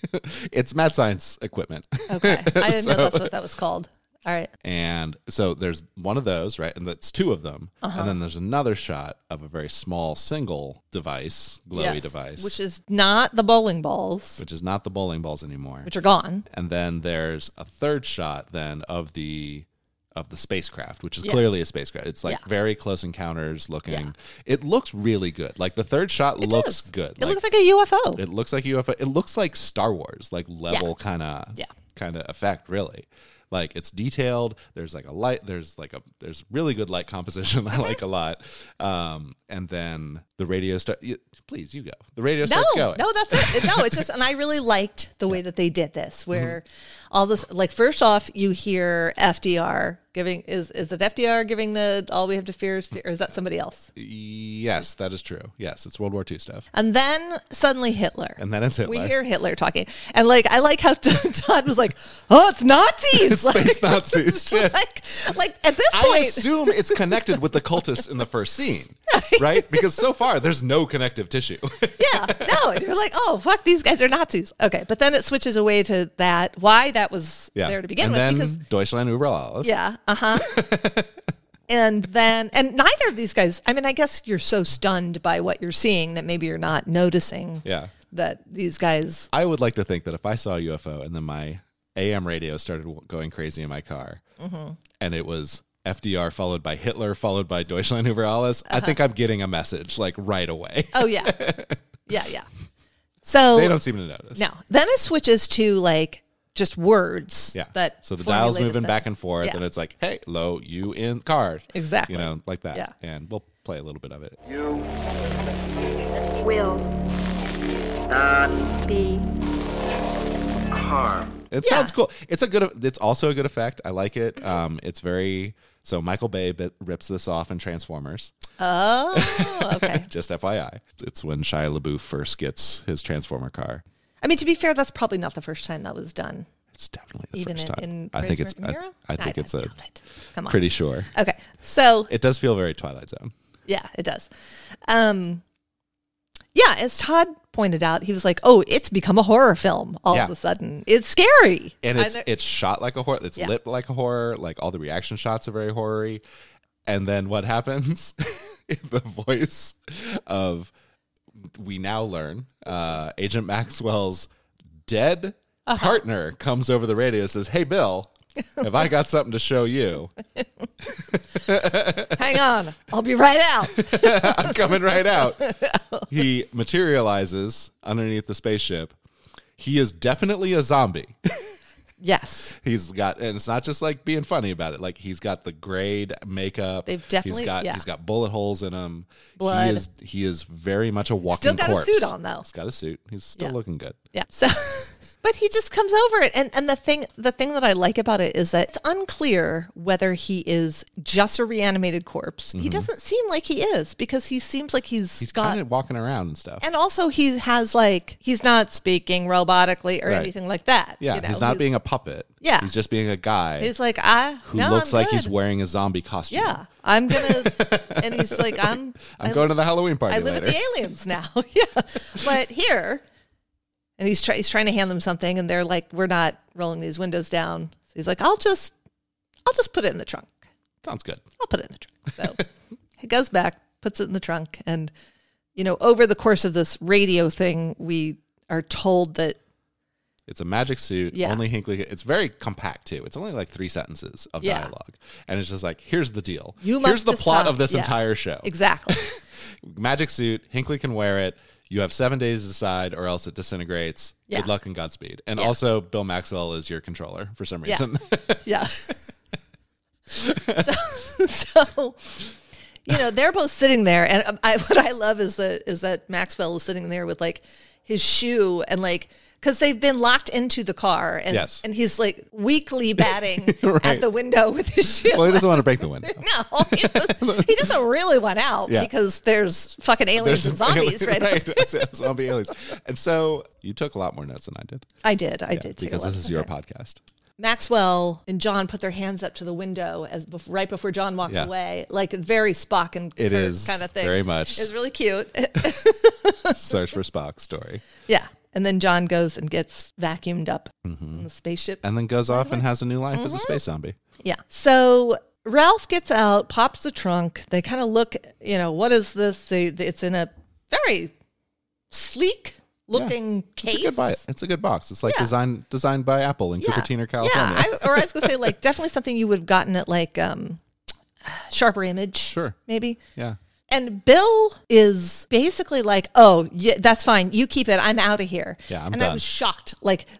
Speaker 2: It's mad science equipment.
Speaker 1: Okay. I didn't know that's what that was called. All right.
Speaker 2: And so there's one of those, right? And that's two of them. And then there's another shot of a very small single device, glowy
Speaker 1: Yes,
Speaker 2: device,
Speaker 1: which is not the bowling balls,
Speaker 2: which is not the bowling balls anymore.
Speaker 1: which are gone.
Speaker 2: And then there's a third shot then of the spacecraft, which is
Speaker 1: Yes.
Speaker 2: clearly a spacecraft. It's like
Speaker 1: Yeah.
Speaker 2: very close encounters looking.
Speaker 1: Yeah.
Speaker 2: It looks really good. Like the third shot looks
Speaker 1: does.
Speaker 2: good.
Speaker 1: It looks like a UFO.
Speaker 2: It looks like UFO. It looks like Star Wars, like level kind of effect, really. Like it's detailed. There's like a light. There's really good light composition. I like a lot. And then the radio please, you go. The radio starts going.
Speaker 1: No, that's it. No, it's just, and I really liked the way that they did this, where all this, like, first off, you hear FDR giving, is it FDR giving the all we have to fear is fear, or is that somebody else?
Speaker 2: Yes, that is true. Yes, it's World War II stuff.
Speaker 1: And then suddenly Hitler.
Speaker 2: And then it's Hitler.
Speaker 1: We hear Hitler talking. And like, I like how Todd was like, oh, it's Nazis.
Speaker 2: Space Nazis. Shit.
Speaker 1: like at this
Speaker 2: I
Speaker 1: point.
Speaker 2: assume it's connected with the cultists in the first scene, right? Because so far there's no connective tissue.
Speaker 1: Yeah, no, and you're like, oh, fuck, these guys are Nazis. Okay, but then it switches away to that, why that was there to begin
Speaker 2: and
Speaker 1: with.
Speaker 2: then
Speaker 1: Because,
Speaker 2: Deutschland über alles.
Speaker 1: yeah, and neither of these guys, I mean, I guess you're so stunned by what you're seeing that maybe you're not noticing
Speaker 2: Yeah.
Speaker 1: that these guys,
Speaker 2: I would like to think that if I saw a UFO and then my AM radio started going crazy in my car and it was FDR followed by Hitler followed by Deutschland über alles, I think I'm getting a message like right away.
Speaker 1: oh, yeah, yeah. So,
Speaker 2: They don't seem to notice.
Speaker 1: no, then it switches to like just words.
Speaker 2: Yeah.
Speaker 1: That
Speaker 2: So the dial's
Speaker 1: formulate a
Speaker 2: moving back
Speaker 1: sentence.
Speaker 2: and forth
Speaker 1: Yeah.
Speaker 2: and it's like, hey, low, you in car.
Speaker 1: Exactly.
Speaker 2: Like that.
Speaker 1: Yeah.
Speaker 2: And play a little bit of it.
Speaker 5: You
Speaker 6: Will
Speaker 5: not
Speaker 6: be
Speaker 5: harm.
Speaker 2: It sounds cool. It's also a good effect. I like it. It's very so. Michael Bay rips this off in Transformers.
Speaker 1: Oh, okay.
Speaker 2: Just FYI, it's when Shia LaBeouf first gets his Transformer car.
Speaker 1: I mean, to be fair, that's probably not the first time that was done.
Speaker 2: It's definitely the
Speaker 1: Even
Speaker 2: first time.
Speaker 1: in
Speaker 2: I think it's.
Speaker 1: American Hero?
Speaker 2: I think it's a
Speaker 1: doubt it. Come on.
Speaker 2: pretty sure.
Speaker 1: Okay, so
Speaker 2: It does feel very Twilight Zone.
Speaker 1: yeah, it does. Yeah, as Todd pointed out, he was like, "Oh, it's become a horror film all
Speaker 2: Yeah.
Speaker 1: of a sudden. It's scary."
Speaker 2: And it's shot like a horror. It's
Speaker 1: Yeah.
Speaker 2: lit like a horror. Like all the reaction shots are very horror-y. And then what happens? The voice of, we now learn, Agent Maxwell's dead partner comes over the radio and says, "Hey, Bill, have I got something to show you?
Speaker 1: Hang on, I'll be right out.
Speaker 2: I'm coming right out." He materializes underneath the spaceship. He is definitely a zombie.
Speaker 1: Yes,
Speaker 2: He's got, and it's not just like being funny about it. Like he's got the grayed makeup.
Speaker 1: They've definitely-
Speaker 2: he's got bullet holes in him.
Speaker 1: Blood.
Speaker 2: He is very much a walking
Speaker 1: Still got a
Speaker 2: corpse.
Speaker 1: suit on, though.
Speaker 2: He's got a suit. He's still
Speaker 1: Yeah.
Speaker 2: looking good.
Speaker 1: yeah. So, but he just comes over it, and the thing that I like about it is that it's unclear whether he is just a reanimated corpse. He doesn't seem like he is because he seems like
Speaker 2: He's
Speaker 1: got.
Speaker 2: kind of walking around and stuff.
Speaker 1: And also, he has he's not speaking robotically or
Speaker 2: Right.
Speaker 1: anything like that.
Speaker 2: Yeah,
Speaker 1: you know?
Speaker 2: he's not being a puppet.
Speaker 1: Yeah.
Speaker 2: He's just being a guy
Speaker 1: He's like,
Speaker 2: who looks
Speaker 1: I'm
Speaker 2: like he's
Speaker 1: good.
Speaker 2: wearing a zombie costume.
Speaker 1: Yeah, I'm gonna. And he's like, I'm
Speaker 2: going to the Halloween party
Speaker 1: I live
Speaker 2: later.
Speaker 1: with the aliens now. Yeah, but here, and he's trying to hand them something, and they're like, we're not rolling these windows down. So he's like, I'll just put it in the trunk.
Speaker 2: Sounds good.
Speaker 1: I'll put it in the trunk. So he goes back, puts it in the trunk, and over the course of this radio thing, we are told that
Speaker 2: It's a magic suit.
Speaker 1: Yeah.
Speaker 2: Only Hinckley. It's very compact too. It's only like 3 sentences of
Speaker 1: Yeah.
Speaker 2: dialogue, and it's just like, here's the deal.
Speaker 1: You
Speaker 2: Here's
Speaker 1: must
Speaker 2: the plot
Speaker 1: decide.
Speaker 2: of this
Speaker 1: Yeah.
Speaker 2: entire show.
Speaker 1: exactly.
Speaker 2: Magic suit. Hinckley can wear it. You have 7 days to decide, or else it disintegrates.
Speaker 1: Yeah.
Speaker 2: Good luck and Godspeed. And
Speaker 1: Yeah.
Speaker 2: also, Bill Maxwell is your controller for some
Speaker 1: Yeah.
Speaker 2: reason.
Speaker 1: Yeah. so they're both sitting there, and what I love is that Maxwell is sitting there with his shoe and because they've been locked into the car, and
Speaker 2: Yes.
Speaker 1: and he's weakly batting
Speaker 2: Right.
Speaker 1: at the window with his shoe.
Speaker 2: Well, he doesn't want to break the window.
Speaker 1: No, he doesn't really want out
Speaker 2: Yeah.
Speaker 1: because there's fucking aliens and zombies, right?
Speaker 2: right. Zombie aliens. And so you took a lot more notes than I did.
Speaker 1: I did take a
Speaker 2: Because
Speaker 1: look.
Speaker 2: this is your
Speaker 1: Okay.
Speaker 2: podcast.
Speaker 1: Maxwell and John put their hands up to the window right before John walks
Speaker 2: Yeah.
Speaker 1: away, very Spock and
Speaker 2: It
Speaker 1: Kirk
Speaker 2: is
Speaker 1: kind of thing.
Speaker 2: very much.
Speaker 1: It's really cute.
Speaker 2: Search for Spock story.
Speaker 1: Yeah. And then John goes and gets vacuumed up in the spaceship.
Speaker 2: And then goes off and has a new life
Speaker 1: Mm-hmm.
Speaker 2: as a space zombie.
Speaker 1: Yeah. So Ralph gets out, pops the trunk. They kind of look, what is this? It's in a very sleek looking case.
Speaker 2: It's a good box. It's like
Speaker 1: Yeah.
Speaker 2: designed by Apple in Cupertino, California.
Speaker 1: Yeah. I was going to say definitely something you would have gotten at Sharper Image.
Speaker 2: Sure.
Speaker 1: Maybe.
Speaker 2: Yeah.
Speaker 1: And Bill is basically like, "Oh, yeah, that's fine. You keep it. I'm out of here."
Speaker 2: Yeah, I'm
Speaker 1: I
Speaker 2: done.
Speaker 1: was shocked.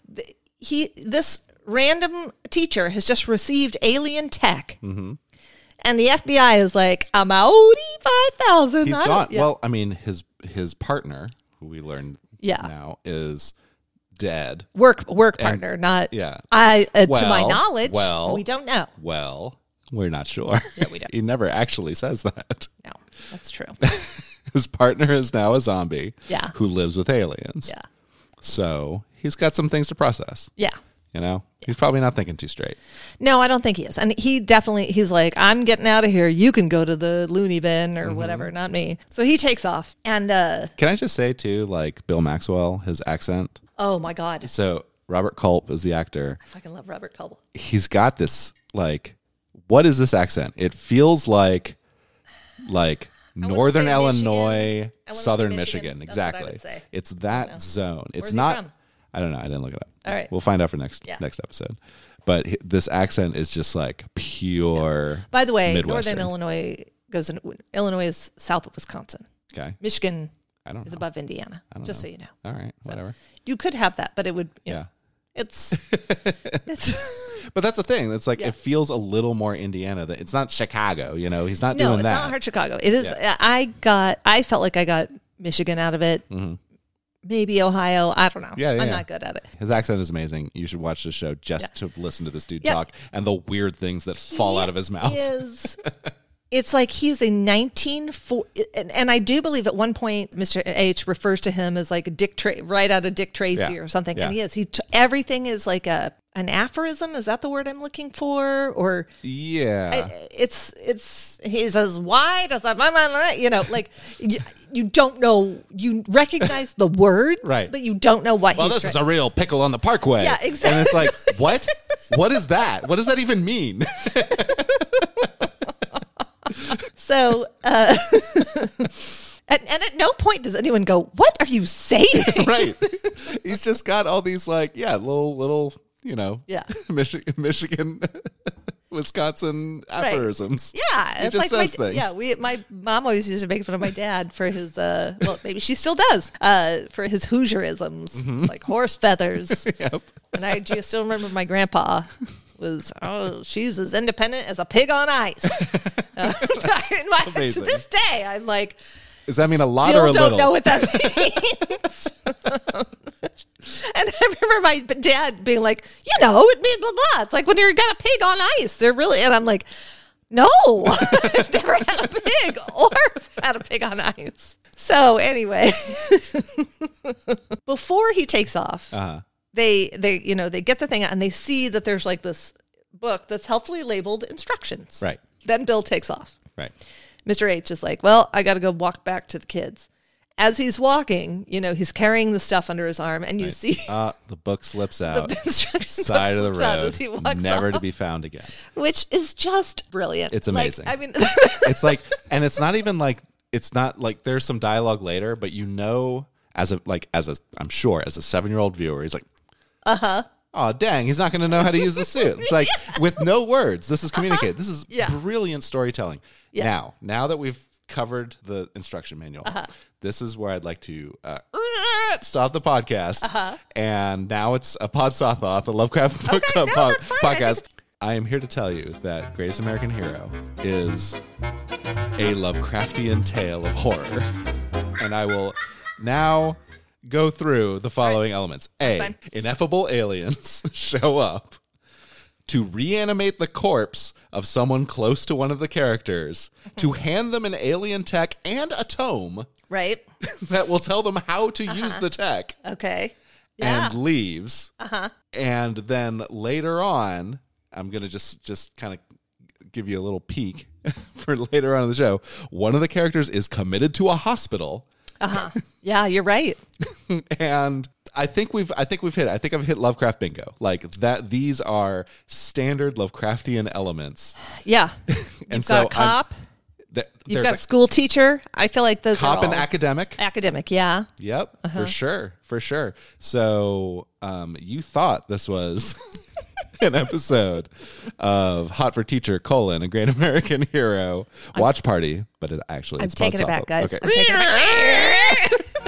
Speaker 1: This random teacher has just received alien tech, and the FBI is like, "I'm out 5,000."
Speaker 2: He's gone. Well, I mean, his partner, who we learned
Speaker 1: Yeah.
Speaker 2: now, is dead.
Speaker 1: work partner, not.
Speaker 2: Yeah.
Speaker 1: To my
Speaker 2: Well,
Speaker 1: knowledge,
Speaker 2: well.
Speaker 1: we don't know.
Speaker 2: Well, we're not sure.
Speaker 1: Yeah, we don't.
Speaker 2: He never actually says that.
Speaker 1: No, that's true.
Speaker 2: His partner is now a zombie.
Speaker 1: Yeah.
Speaker 2: Who lives with aliens.
Speaker 1: Yeah,
Speaker 2: So he's got some things to process.
Speaker 1: yeah.
Speaker 2: He's probably not thinking too straight.
Speaker 1: No, I don't think he is. And he's like, I'm getting out of here. You can go to the loony bin or whatever, not me. So he takes off. And,
Speaker 2: Can I just say too, Bill Maxwell, his accent.
Speaker 1: oh my God.
Speaker 2: So Robert Culp is the actor.
Speaker 1: I fucking love Robert Culp.
Speaker 2: He's got this what is this accent? It feels like Northern
Speaker 1: say
Speaker 2: Illinois,
Speaker 1: Michigan. I wanna say
Speaker 2: Southern
Speaker 1: Michigan.
Speaker 2: Michigan.
Speaker 1: That's what I
Speaker 2: Exactly.
Speaker 1: would say.
Speaker 2: It's that zone. It's
Speaker 1: Where's he
Speaker 2: not.
Speaker 1: from?
Speaker 2: I don't know. I didn't look it up.
Speaker 1: All right.
Speaker 2: We'll find out for next
Speaker 1: Yeah.
Speaker 2: episode. But this accent is just pure.
Speaker 1: By the way,
Speaker 2: Midwestern.
Speaker 1: Northern Illinois is south of Wisconsin.
Speaker 2: Okay.
Speaker 1: Michigan
Speaker 2: I don't
Speaker 1: is
Speaker 2: know.
Speaker 1: above Indiana,
Speaker 2: I don't
Speaker 1: just
Speaker 2: know.
Speaker 1: so you know.
Speaker 2: All right. Whatever.
Speaker 1: You could have that, but it would,
Speaker 2: Yeah.
Speaker 1: It's
Speaker 2: But that's the thing. It's like it feels a little more Indiana. That it's not Chicago. You know, he's not
Speaker 1: no,
Speaker 2: doing
Speaker 1: it's
Speaker 2: that.
Speaker 1: not hard Chicago. It is.
Speaker 2: Yeah.
Speaker 1: I felt like I got Michigan out of it.
Speaker 2: Mm-hmm.
Speaker 1: Maybe Ohio. I don't know.
Speaker 2: Yeah,
Speaker 1: I'm
Speaker 2: yeah.
Speaker 1: not good at it.
Speaker 2: His accent is amazing. You should watch the show just to listen to this dude
Speaker 1: Yeah.
Speaker 2: talk and the weird things that fall out of his mouth.
Speaker 1: It's like he's a 1940, and I do believe at one point Mr. H refers to him as like a right out of Dick Tracy or something, and he is. Everything is like an aphorism. Is that the word I'm looking for? Or it's he's as wide as a like you don't know, you recognize the words,
Speaker 2: Right.
Speaker 1: but you don't know what.
Speaker 2: Well, this is a real pickle on the Parkway.
Speaker 1: Yeah, exactly.
Speaker 2: And it's like, what? What is that? What does that even mean?
Speaker 1: So, and at no point does anyone go, "What are you saying?"
Speaker 2: Right. He's just got all these little, Michigan, Wisconsin aphorisms.
Speaker 1: Yeah,
Speaker 2: He
Speaker 1: it's
Speaker 2: just
Speaker 1: like
Speaker 2: says things.
Speaker 1: Yeah, my mom always used to make fun of my dad for his well, maybe she still does, for his Hoosierisms, like horse feathers.
Speaker 2: Yep.
Speaker 1: And I just still remember my grandpa was, she's as independent as a pig on ice. To
Speaker 2: Amazing.
Speaker 1: this day, I'm like,
Speaker 2: Does that mean a lot
Speaker 1: still
Speaker 2: or a
Speaker 1: don't
Speaker 2: little?
Speaker 1: know what that means. And I remember my dad being like, it means blah, blah. It's like when you got a pig on ice. They're really, and I'm like, no, I've never had a pig or had a pig on ice. So anyway, before he takes off, they get the thing out and they see that there's like this book that's helpfully labeled instructions.
Speaker 2: Right.
Speaker 1: Then Bill takes off.
Speaker 2: Right.
Speaker 1: Mr. H is like, well, I got to go walk back to the kids. As he's walking, he's carrying the stuff under his arm, and you see
Speaker 2: the book slips out.
Speaker 1: the instruction
Speaker 2: Side of the
Speaker 1: book slips out
Speaker 2: road,
Speaker 1: as he walks
Speaker 2: never
Speaker 1: off,
Speaker 2: to be found again.
Speaker 1: which is just brilliant.
Speaker 2: It's amazing.
Speaker 1: Like, I mean,
Speaker 2: It's like, and it's not even like, it's not like there's some dialogue later, but I'm sure as a 7-year-old viewer, he's like, oh, dang, he's not going to know how to use the suit. It's like, with no words, this is communicated. This is brilliant storytelling.
Speaker 1: Yeah.
Speaker 2: Now that we've covered the instruction manual, this is where I'd like to stop the podcast. And now it's a Podsothoth, a Lovecraft Book Club
Speaker 1: that's fine.
Speaker 2: podcast. I am here to tell you that Greatest American Hero is a Lovecraftian tale of horror. And I will now go through the following elements.
Speaker 1: Fine.
Speaker 2: Ineffable aliens show up to reanimate the corpse of someone close to one of the characters, to hand them an alien tech and a tome
Speaker 1: right?
Speaker 2: that will tell them how to use the tech,
Speaker 1: Okay. Yeah.
Speaker 2: and leaves. And then later on, I'm going to just kind of give you a little peek for later on in the show. One of the characters is committed to a hospital.
Speaker 1: Yeah, you're right.
Speaker 2: And I think we've hit. I think I've hit Lovecraft bingo. Like that. These are standard Lovecraftian elements.
Speaker 1: Yeah.
Speaker 2: And
Speaker 1: You've
Speaker 2: so
Speaker 1: got a cop.
Speaker 2: You've
Speaker 1: You've got a school teacher. I feel like those
Speaker 2: cop
Speaker 1: are all
Speaker 2: and academic.
Speaker 1: academic. Yeah.
Speaker 2: Yep, for sure. So you thought this was an episode of Hot for Teacher: A Great American Hero watch party, but it actually
Speaker 1: I'm
Speaker 2: it's
Speaker 1: taking it
Speaker 2: Podsothoth.
Speaker 1: back, guys.
Speaker 2: Okay.
Speaker 1: I'm taking it back.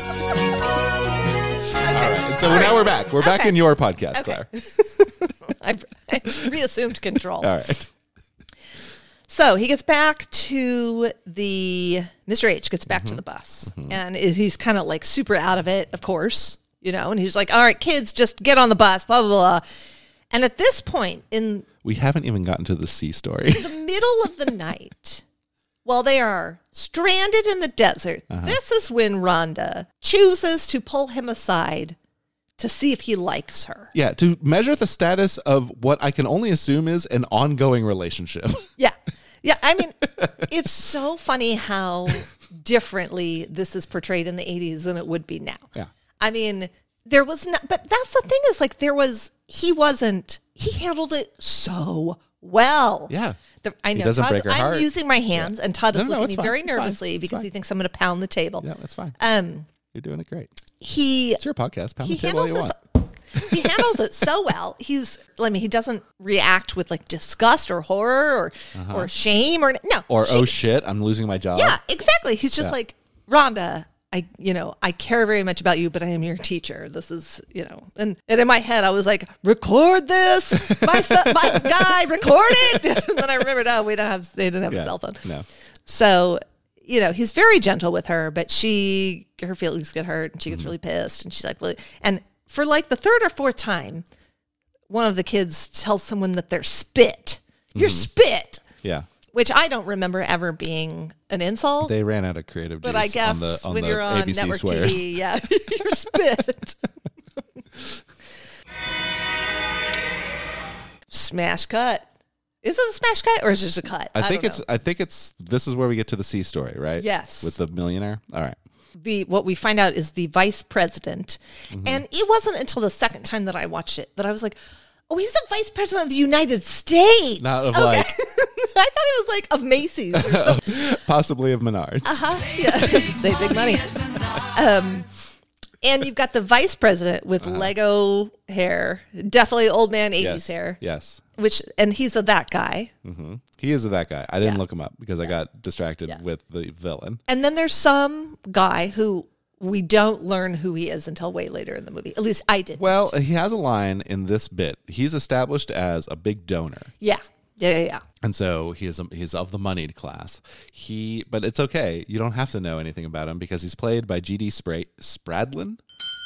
Speaker 2: All right. And so now we're back. We're back in your podcast, Claire.
Speaker 1: I've reassumed control.
Speaker 2: All right.
Speaker 1: So he gets back to Mr. H gets back to the bus, and he's kind of like super out of it, of course, and he's like, all right, kids, just get on the bus, blah, blah, blah. And at this point in
Speaker 2: We haven't even gotten to the sea story.
Speaker 1: the middle of the night, while they are stranded in the desert, this is when Rhonda chooses to pull him aside to see if he likes her.
Speaker 2: Yeah, to measure the status of what I can only assume is an ongoing relationship.
Speaker 1: Yeah. Yeah. I mean, it's so funny how differently this is portrayed in the 80s than it would be now.
Speaker 2: Yeah.
Speaker 1: I mean, there was not, but that's the thing is like, he handled it so well.
Speaker 2: Yeah.
Speaker 1: I know.
Speaker 2: doesn't
Speaker 1: Todd,
Speaker 2: break her
Speaker 1: I'm
Speaker 2: heart.
Speaker 1: using my hands, and Todd is
Speaker 2: No,
Speaker 1: looking at
Speaker 2: it's
Speaker 1: me
Speaker 2: fine.
Speaker 1: very
Speaker 2: It's fine.
Speaker 1: nervously
Speaker 2: It's
Speaker 1: because
Speaker 2: fine.
Speaker 1: he thinks I'm going to pound the table.
Speaker 2: Yeah, that's fine. You're doing it great. It's your podcast. Pound the
Speaker 1: He
Speaker 2: table all
Speaker 1: handles
Speaker 2: you
Speaker 1: this.
Speaker 2: want.
Speaker 1: He handles it so well. He doesn't react with like disgust or horror or shame or no.
Speaker 2: Or, oh shit, I'm losing my job.
Speaker 1: Yeah, exactly. He's just like, Rhonda, I care very much about you, but I am your teacher. This is, and in my head, I was like, record this, my guy, record it. And then I remembered, they didn't have a cell phone.
Speaker 2: No.
Speaker 1: So, he's very gentle with her, but her feelings get hurt and she gets really pissed. And she's like, well, and for like the third or fourth time, one of the kids tells someone that they're spit. You're spit.
Speaker 2: Yeah.
Speaker 1: Which I don't remember ever being an insult.
Speaker 2: They ran out of creative juice
Speaker 1: but I guess
Speaker 2: on
Speaker 1: when
Speaker 2: the
Speaker 1: you're on
Speaker 2: ABC
Speaker 1: network
Speaker 2: swears.
Speaker 1: TV, yeah, you're spit. Smash cut. Is it a smash cut or is it just a cut?
Speaker 2: I think
Speaker 1: don't know.
Speaker 2: this is where we get to the C story, right?
Speaker 1: Yes.
Speaker 2: With the millionaire. All right.
Speaker 1: What we find out is the vice president.
Speaker 2: Mm-hmm.
Speaker 1: And it wasn't until the second time that I watched it that I was like, oh, he's the vice president of the United States.
Speaker 2: Not of like
Speaker 1: I thought it was like of Macy's or something.
Speaker 2: possibly of Menards.
Speaker 1: Yeah, save big money. And you've got the vice president with Lego hair, definitely old man 80s hair.
Speaker 2: Yes.
Speaker 1: And he's that guy.
Speaker 2: Mm-hmm. He is that guy. I didn't
Speaker 1: Yeah.
Speaker 2: look him up because I got distracted with the villain.
Speaker 1: And then there's some guy who we don't learn who he is until way later in the movie. At least I didn't.
Speaker 2: Well, he has a line in this bit. He's established as a big donor.
Speaker 1: Yeah.
Speaker 2: And so he's of the moneyed class. But it's okay. You don't have to know anything about him because he's played by G.D. Spradlin.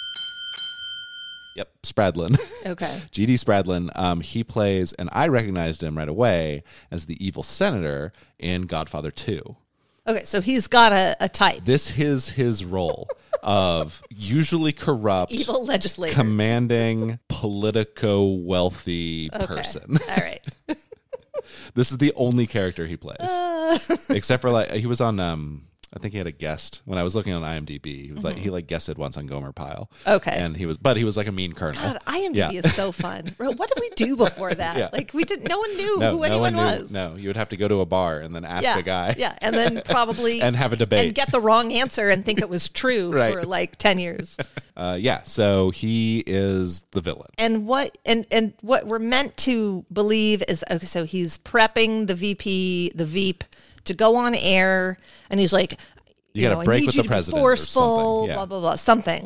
Speaker 2: Yep, Spradlin.
Speaker 1: Okay.
Speaker 2: G.D. Spradlin. He plays, and I recognized him right away as the evil senator in Godfather 2.
Speaker 1: Okay, so he's got a type.
Speaker 2: This is his role of usually corrupt,
Speaker 1: Evil legislator.
Speaker 2: commanding, politico-wealthy person.
Speaker 1: All right.
Speaker 2: This is the only character he plays, except for he was on. I think he had a guest when I was looking on IMDb. He was he guested once on Gomer Pyle.
Speaker 1: Okay,
Speaker 2: and he was like a mean colonel.
Speaker 1: God, IMDb is so fun. What did we do before that?
Speaker 2: Yeah.
Speaker 1: We didn't. No one knew who anyone was.
Speaker 2: No, you would have to go to a bar and then ask a guy.
Speaker 1: Yeah, and then probably
Speaker 2: and have a debate
Speaker 1: and get the wrong answer and think it was true
Speaker 2: Right.
Speaker 1: for 10 years.
Speaker 2: So he is the villain.
Speaker 1: And what we're meant to believe is so he's prepping the Veep to go on air, and he's like,
Speaker 2: You got to break with the president.
Speaker 1: Forceful,
Speaker 2: or something. Yeah.
Speaker 1: blah blah blah, something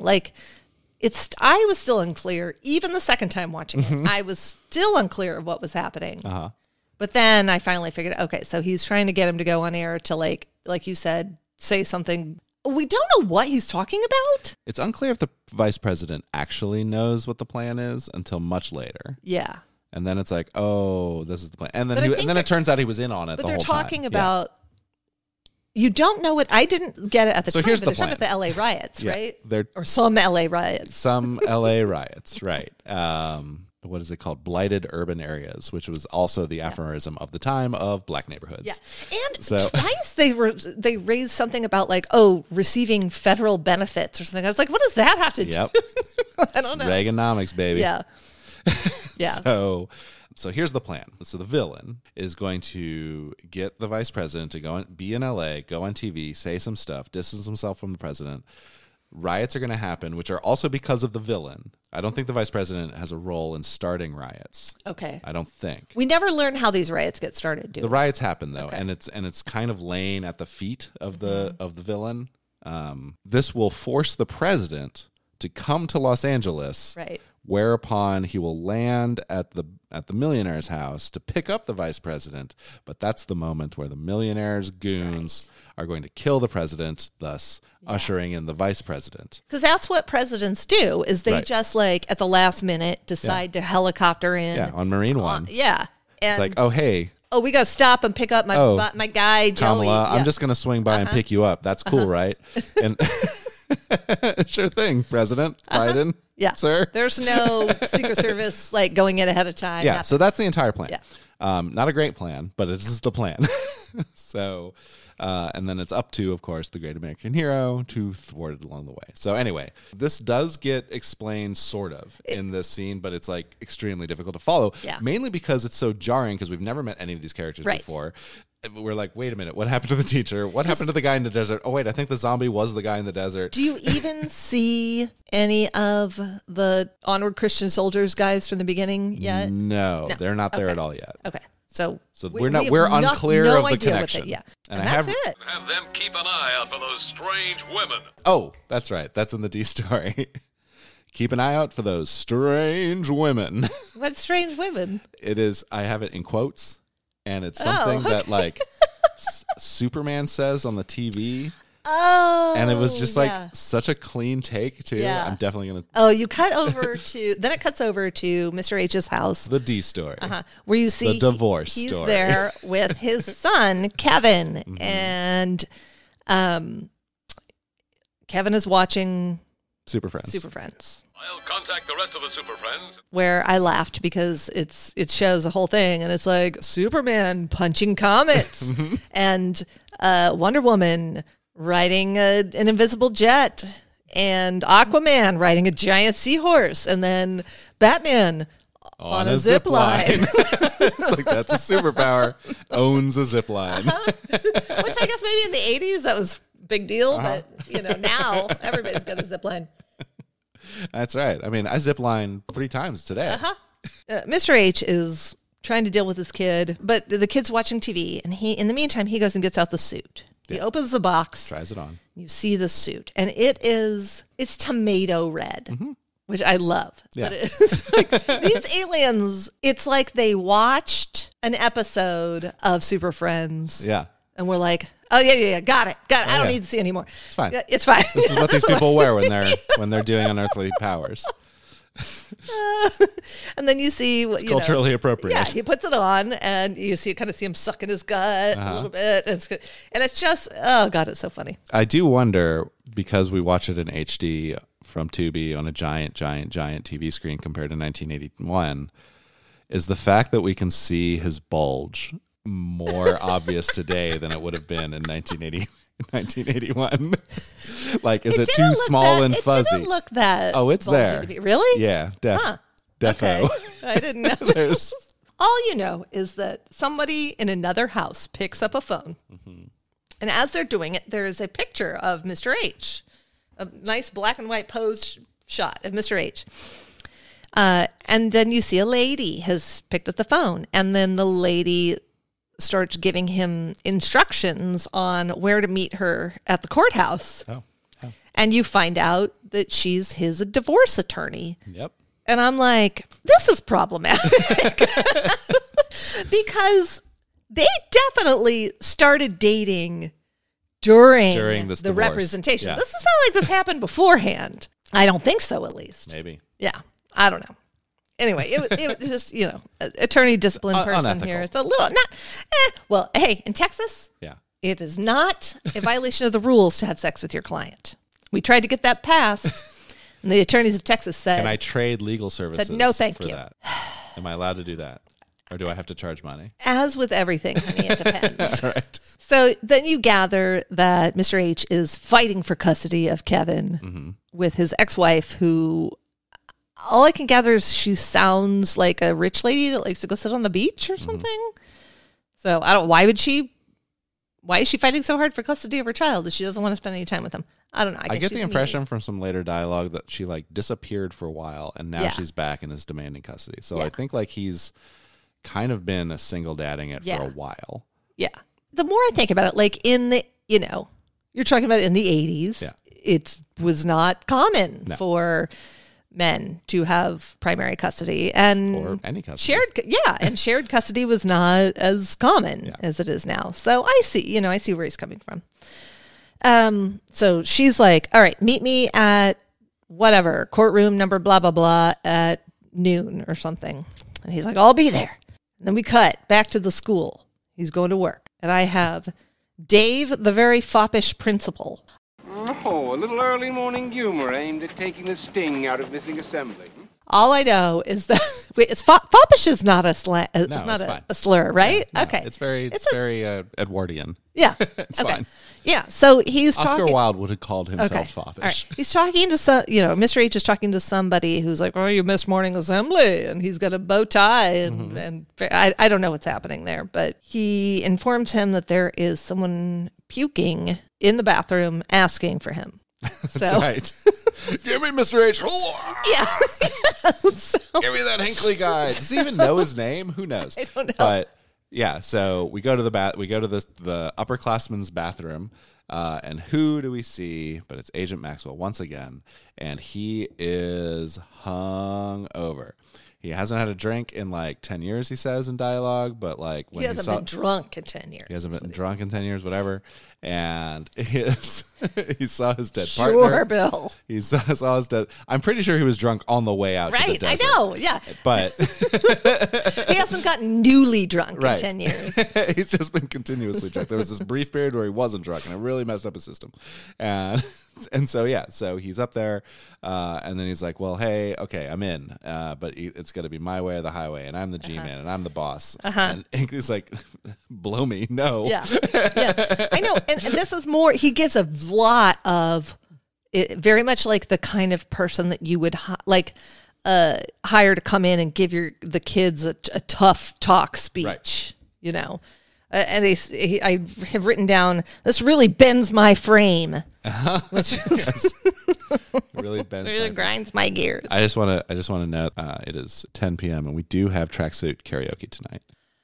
Speaker 1: I was still unclear. Even the second time watching it, I was still unclear of what was happening.
Speaker 2: Uh-huh.
Speaker 1: But then I finally figured, okay, so he's trying to get him to go on air to like you said, say something. We don't know what he's talking about.
Speaker 2: It's unclear if the vice president actually knows what the plan is until much later.
Speaker 1: Yeah.
Speaker 2: And then it's like, oh, this is the plan. And then
Speaker 1: But
Speaker 2: it turns out he was in on it the
Speaker 1: But
Speaker 2: whole
Speaker 1: they're
Speaker 2: time.
Speaker 1: talking about, you don't know what, I didn't get it at the
Speaker 2: So
Speaker 1: time,
Speaker 2: here's
Speaker 1: but
Speaker 2: the
Speaker 1: they're talking
Speaker 2: plan.
Speaker 1: about the LA riots,
Speaker 2: Yeah,
Speaker 1: right?
Speaker 2: they're-
Speaker 1: Or some LA riots.
Speaker 2: Some LA riots, right. What is it called? Blighted urban areas, which was also the aphorism of the time of black neighborhoods.
Speaker 1: Yeah. And
Speaker 2: So-
Speaker 1: twice they raised something about receiving federal benefits or something. I was like, what does that have to do?
Speaker 2: Yep.
Speaker 1: I don't know.
Speaker 2: Reaganomics, baby.
Speaker 1: Yeah. Yeah.
Speaker 2: So here's the plan. So the villain is going to get the vice president to be in LA, go on TV, say some stuff, distance himself from the president. Riots are going to happen, which are also because of the villain. I don't think the vice president has a role in starting riots.
Speaker 1: Okay.
Speaker 2: I don't think.
Speaker 1: We never learn how these riots get started, do
Speaker 2: The
Speaker 1: we?
Speaker 2: riots happen though,
Speaker 1: Okay.
Speaker 2: and it's kind of laying at the feet of the villain. This will force the president to come to Los Angeles,
Speaker 1: Right.
Speaker 2: whereupon he will land at the millionaire's house to pick up the vice president. But that's the moment where the millionaire's goons are going to kill the president, thus ushering in the vice president.
Speaker 1: Because that's what presidents do, is they
Speaker 2: Right.
Speaker 1: just at the last minute decide to helicopter in.
Speaker 2: Yeah, on Marine One.
Speaker 1: Yeah. And
Speaker 2: It's like, oh, hey,
Speaker 1: we got to stop and pick up my guy, Joey.
Speaker 2: Kamala,
Speaker 1: Yeah. Uh-huh.
Speaker 2: I'm just going to swing by and pick you up. That's cool, right? And sure thing, President Biden.
Speaker 1: Uh-huh. Yeah.
Speaker 2: Sir.
Speaker 1: There's no Secret Service going in ahead of time.
Speaker 2: Yeah, so that's the entire plan.
Speaker 1: Yeah.
Speaker 2: Not a great plan, but it is the plan. So, and then it's up to, of course, the great American hero to thwart it along the way. So anyway, this does get explained sort of in this scene, but it's extremely difficult to follow.
Speaker 1: Yeah.
Speaker 2: Mainly because it's so jarring because we've never met any of these characters
Speaker 1: Right.
Speaker 2: before. We're like, wait a minute, what happened to the teacher? What happened to the guy in the desert? Oh, wait, I think the zombie was the guy in the desert.
Speaker 1: Do you even see any of the Onward Christian Soldiers guys from the beginning yet?
Speaker 2: No, they're not there
Speaker 1: Okay.
Speaker 2: at all yet.
Speaker 1: Okay.
Speaker 2: So we're unclear of the connection.
Speaker 1: Yeah,
Speaker 2: And
Speaker 1: that's it.
Speaker 5: Have them keep an eye out for those strange women.
Speaker 2: Oh, that's right. That's in the D story. Keep an eye out for those strange women.
Speaker 1: What strange women?
Speaker 2: It is. I have it in quotes, and it's something that like Superman says on the TV.
Speaker 1: Oh,
Speaker 2: And it was just like such a clean take too.
Speaker 1: Yeah.
Speaker 2: I'm definitely gonna.
Speaker 1: Oh, you cut over to then it cuts over to Mr. H's house.
Speaker 2: The D story.
Speaker 1: Where you see
Speaker 2: The divorce
Speaker 1: he's
Speaker 2: story.
Speaker 1: there with his son Kevin, and Kevin is watching
Speaker 2: Super Friends.
Speaker 1: Super Friends,
Speaker 5: I'll contact the rest of the Super Friends.
Speaker 1: where I laughed because it shows the whole thing, and it's like Superman punching comets, and Wonder Woman riding an invisible jet, and Aquaman riding a giant seahorse, and then Batman on a zip line.
Speaker 2: It's like that's a superpower. Owns a zip line.
Speaker 1: Which I guess maybe in the 80s that was a big deal, but now everybody's got a zip line.
Speaker 2: That's right. I mean, I zip line 3 times today.
Speaker 1: Mr. H is trying to deal with his kid, but the kid's watching TV, and in the meantime, he goes and gets out the suit. He opens the box.
Speaker 2: Tries it on.
Speaker 1: You see the suit, and it's tomato red, which I love.
Speaker 2: Yeah.
Speaker 1: But it's like, these aliens, it's like they watched an episode of Super Friends.
Speaker 2: Yeah.
Speaker 1: And we're like, oh yeah, got it. I don't need to see anymore.
Speaker 2: It's fine.
Speaker 1: Yeah, it's fine.
Speaker 2: This is what these people wear when they're doing unearthly powers.
Speaker 1: And then you see what
Speaker 2: Culturally appropriate.
Speaker 1: Yeah, he puts it on, and you kind of see him sucking his gut a little bit, and it's good. And it's just, oh god, it's so funny.
Speaker 2: I do wonder, because we watch it in HD from Tubi on a giant TV screen compared to 1981, is the fact that we can see his bulge more obvious today than it would have been in 1981. Like, is it too small and fuzzy?
Speaker 1: It didn't look that.
Speaker 2: Oh, it's
Speaker 1: bulgy
Speaker 2: there.
Speaker 1: to me. Really?
Speaker 2: Yeah, defo.
Speaker 1: Okay. I didn't know.
Speaker 2: There's
Speaker 1: All you know is that somebody in another house picks up a phone, and as they're doing it, there is a picture of Mr. H, a nice black and white pose shot of Mr. H. And then you see a lady has picked up the phone, and then the lady starts giving him instructions on where to meet her at the courthouse.
Speaker 2: Oh.
Speaker 1: And you find out that she's his divorce attorney.
Speaker 2: Yep.
Speaker 1: And I'm like, this is problematic. Because they definitely started dating during
Speaker 2: this
Speaker 1: the
Speaker 2: divorce.
Speaker 1: representation.
Speaker 2: Yeah.
Speaker 1: This is not like this happened beforehand. I don't think so, at least.
Speaker 2: Maybe.
Speaker 1: Yeah. I don't know. Anyway, it was just, attorney discipline person
Speaker 2: unethical.
Speaker 1: here. It's a little, well, hey, in Texas,
Speaker 2: Yeah.
Speaker 1: it is not a violation of the rules to have sex with your client. We tried to get that passed, and the attorneys of Texas said,
Speaker 2: Can I trade legal services
Speaker 1: no, thank
Speaker 2: for
Speaker 1: you.
Speaker 2: that? Am I allowed to do that? Or do I have to charge money?
Speaker 1: as with everything, honey, it depends.
Speaker 2: All right.
Speaker 1: So then you gather that Mr. H is fighting for custody of Kevin with his ex-wife, who, all I can gather is she sounds like a rich lady that likes to go sit on the beach or something. So I don't, why is she fighting so hard for custody of her child if she doesn't want to spend any time with him? I don't know.
Speaker 2: I get the impression from some later dialogue that she disappeared for a while, and now she's back and is demanding custody. So I think he's kind of been a single dadding it for a while.
Speaker 1: Yeah. The more I think about it, like in the, you're talking about in the 80s, it was not common for men to have primary custody and
Speaker 2: Or any custody.
Speaker 1: shared custody was not as common as it is now. So I see where he's coming from. So she's like, all right, meet me at whatever courtroom number, blah, blah, blah at noon or something. And he's like, I'll be there. And then we cut back to the school. He's going to work. And I have Dave, the very foppish principal.
Speaker 7: Oh, a little early morning humor aimed at taking the sting out of missing assembly.
Speaker 1: All I know is that it's foppish is not a slang. It's not
Speaker 2: it's fine.
Speaker 1: a slur, right?
Speaker 2: No,
Speaker 1: okay,
Speaker 2: it's very Edwardian.
Speaker 1: Yeah,
Speaker 2: It's fine.
Speaker 1: Yeah, so he's
Speaker 2: Oscar
Speaker 1: talking.
Speaker 2: Wilde would have called himself foppish.
Speaker 1: All right. He's talking to Mr. H is talking to somebody who's like, "Oh, you missed morning assembly," and he's got a bow tie, and I don't know what's happening there, but he informs him that there is someone puking in the bathroom asking for him.
Speaker 2: That's right. Give me Mr. H.
Speaker 1: Yeah. So,
Speaker 2: Give me that Hinckley guy. Does he even know his name? Who knows?
Speaker 1: I don't know.
Speaker 2: But yeah, so we go to the upperclassman's bathroom, and who do we see? But it's Agent Maxwell once again, and he is hung over. He hasn't had a drink in like 10 years, he says in dialogue, but like when
Speaker 1: He hasn't been drunk in 10 years.
Speaker 2: he hasn't been drunk in 10 years, whatever. And he saw his dead
Speaker 1: Sure,
Speaker 2: partner.
Speaker 1: Bill.
Speaker 2: He saw his dead. I'm pretty sure he was drunk on the way out to the
Speaker 1: Right, I
Speaker 2: desert.
Speaker 1: know, yeah.
Speaker 2: But
Speaker 1: He hasn't gotten newly drunk
Speaker 2: right.
Speaker 1: in 10 years.
Speaker 2: He's just been continuously drunk. There was this brief period where he wasn't drunk, and it really messed up his system. And so, yeah, so he's up there, and then he's like, well, hey, okay, I'm in, but it's going to be my way or the highway, and I'm the G-man, and I'm the boss. And he's like, blow me, no.
Speaker 1: Yeah, yeah. I know. And this is more, he gives a lot of, very much like the kind of person that you would hire to come in and give the kids a tough talk speech,
Speaker 2: Right.
Speaker 1: you know. And I have written down, this really bends my frame, which is,
Speaker 2: Really bends
Speaker 1: really
Speaker 2: my-
Speaker 1: grinds my gears.
Speaker 2: I just want to note it is 10 p.m. and we do have tracksuit karaoke tonight.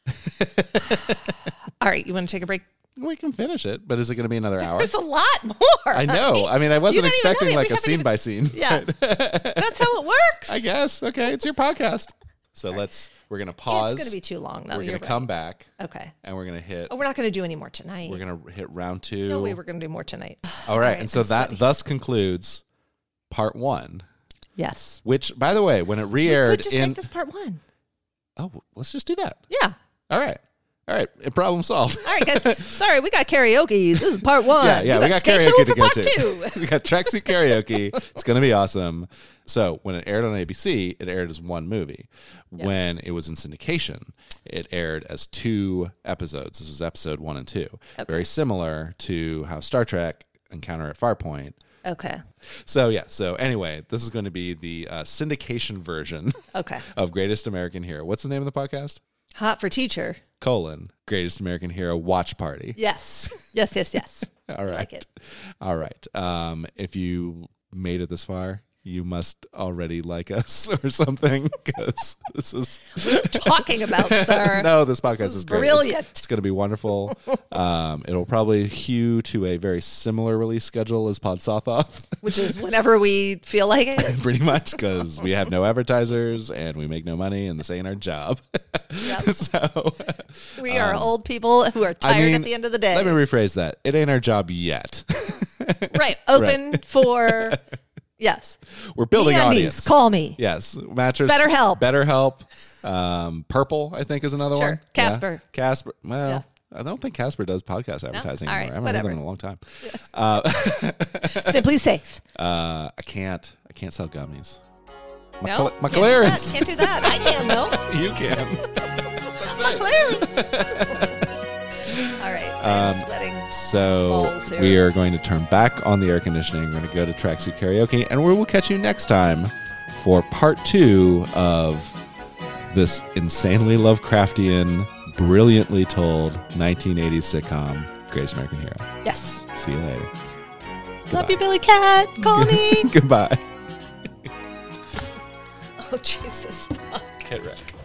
Speaker 1: All right, you want to take a break?
Speaker 2: We can finish it, but is it going to be another hour?
Speaker 1: There's a lot more.
Speaker 2: I know. I mean, I wasn't
Speaker 1: You don't even
Speaker 2: expecting
Speaker 1: know it.
Speaker 2: like
Speaker 1: We
Speaker 2: a
Speaker 1: haven't
Speaker 2: scene
Speaker 1: even-
Speaker 2: by scene.
Speaker 1: Yeah, that's how it works.
Speaker 2: I guess. Okay, it's your podcast. So we're going to pause.
Speaker 1: It's going to be too long, though.
Speaker 2: We're
Speaker 1: You're
Speaker 2: going to come
Speaker 1: right.
Speaker 2: back.
Speaker 1: Okay.
Speaker 2: And we're going to hit.
Speaker 1: Oh, we're not going to do any more tonight.
Speaker 2: We're going to hit round 2.
Speaker 1: No way, we're going to do more tonight.
Speaker 2: All right.
Speaker 1: right,
Speaker 2: And so
Speaker 1: I'm
Speaker 2: that
Speaker 1: sweaty.
Speaker 2: thus concludes part 1,
Speaker 1: Yes.
Speaker 2: which, by the way, when it
Speaker 1: We
Speaker 2: re-aired
Speaker 1: could just
Speaker 2: in.
Speaker 1: make this part 1.
Speaker 2: Oh, let's just do that.
Speaker 1: Yeah.
Speaker 2: All right. Problem solved.
Speaker 1: All right, guys. Sorry, we got karaoke. This is part 1.
Speaker 2: Yeah, we got
Speaker 1: stay
Speaker 2: karaoke
Speaker 1: tuned
Speaker 2: to
Speaker 1: for
Speaker 2: get
Speaker 1: part
Speaker 2: to.
Speaker 1: 2.
Speaker 2: We got tracksuit karaoke. It's going to be awesome. So when it aired on ABC, it aired as one movie.
Speaker 1: Yeah.
Speaker 2: When it was in syndication, it aired as 2 episodes. This was episode 1 and 2.
Speaker 1: Okay.
Speaker 2: Very similar to how Star Trek Encounter at Farpoint.
Speaker 1: Okay.
Speaker 2: So anyway, this is going to be the syndication version
Speaker 1: Okay.
Speaker 2: of Greatest American Hero. What's the name of the podcast?
Speaker 1: Hot for teacher.
Speaker 2: Greatest American Hero Watch Party.
Speaker 1: Yes. Yes.
Speaker 2: All right.
Speaker 1: like it.
Speaker 2: All right. If you made it this far, you must already like us or something, because this is
Speaker 1: Talking about, sir.
Speaker 2: no, this podcast is great.
Speaker 1: brilliant.
Speaker 2: It's going to be wonderful. It'll probably hew to a very similar release schedule as Pod Sothoth,
Speaker 1: Which is whenever we feel like it.
Speaker 2: pretty much, because we have no advertisers and we make no money, and this ain't our job.
Speaker 1: Yep.
Speaker 2: So
Speaker 1: We are old people who are tired at the end of the day.
Speaker 2: Let me rephrase that. It ain't our job yet.
Speaker 1: Right. Open for, yes.
Speaker 2: We're building
Speaker 1: MeUndies,
Speaker 2: audience.
Speaker 1: call me.
Speaker 2: Yes, mattress. BetterHelp. Purple, I think, is another
Speaker 1: Sure.
Speaker 2: one.
Speaker 1: Casper.
Speaker 2: Yeah. Casper. Well,
Speaker 1: Yeah.
Speaker 2: I don't think Casper does podcast advertising
Speaker 1: All
Speaker 2: anymore.
Speaker 1: right,
Speaker 2: I haven't
Speaker 1: whatever.
Speaker 2: heard them in a long time.
Speaker 1: Simply safe.
Speaker 2: I can't sell gummies.
Speaker 1: No?
Speaker 2: My
Speaker 1: Can't do
Speaker 2: clearance.
Speaker 1: that. Can't do that. I can, though.
Speaker 2: You can.
Speaker 1: My clearance. All right. I'm sweating.
Speaker 2: So
Speaker 1: balls here.
Speaker 2: we are going to turn back on the air conditioning. We're going to go to Tracksuit Karaoke, and we will catch you next time for part 2 of this insanely Lovecraftian, brilliantly told 1980s sitcom, Greatest American Hero.
Speaker 1: Yes.
Speaker 2: See you later.
Speaker 1: Love you, Billy Cat. Call me.
Speaker 2: Goodbye.
Speaker 1: Oh, Jesus. Fuck.
Speaker 2: Get wrecked.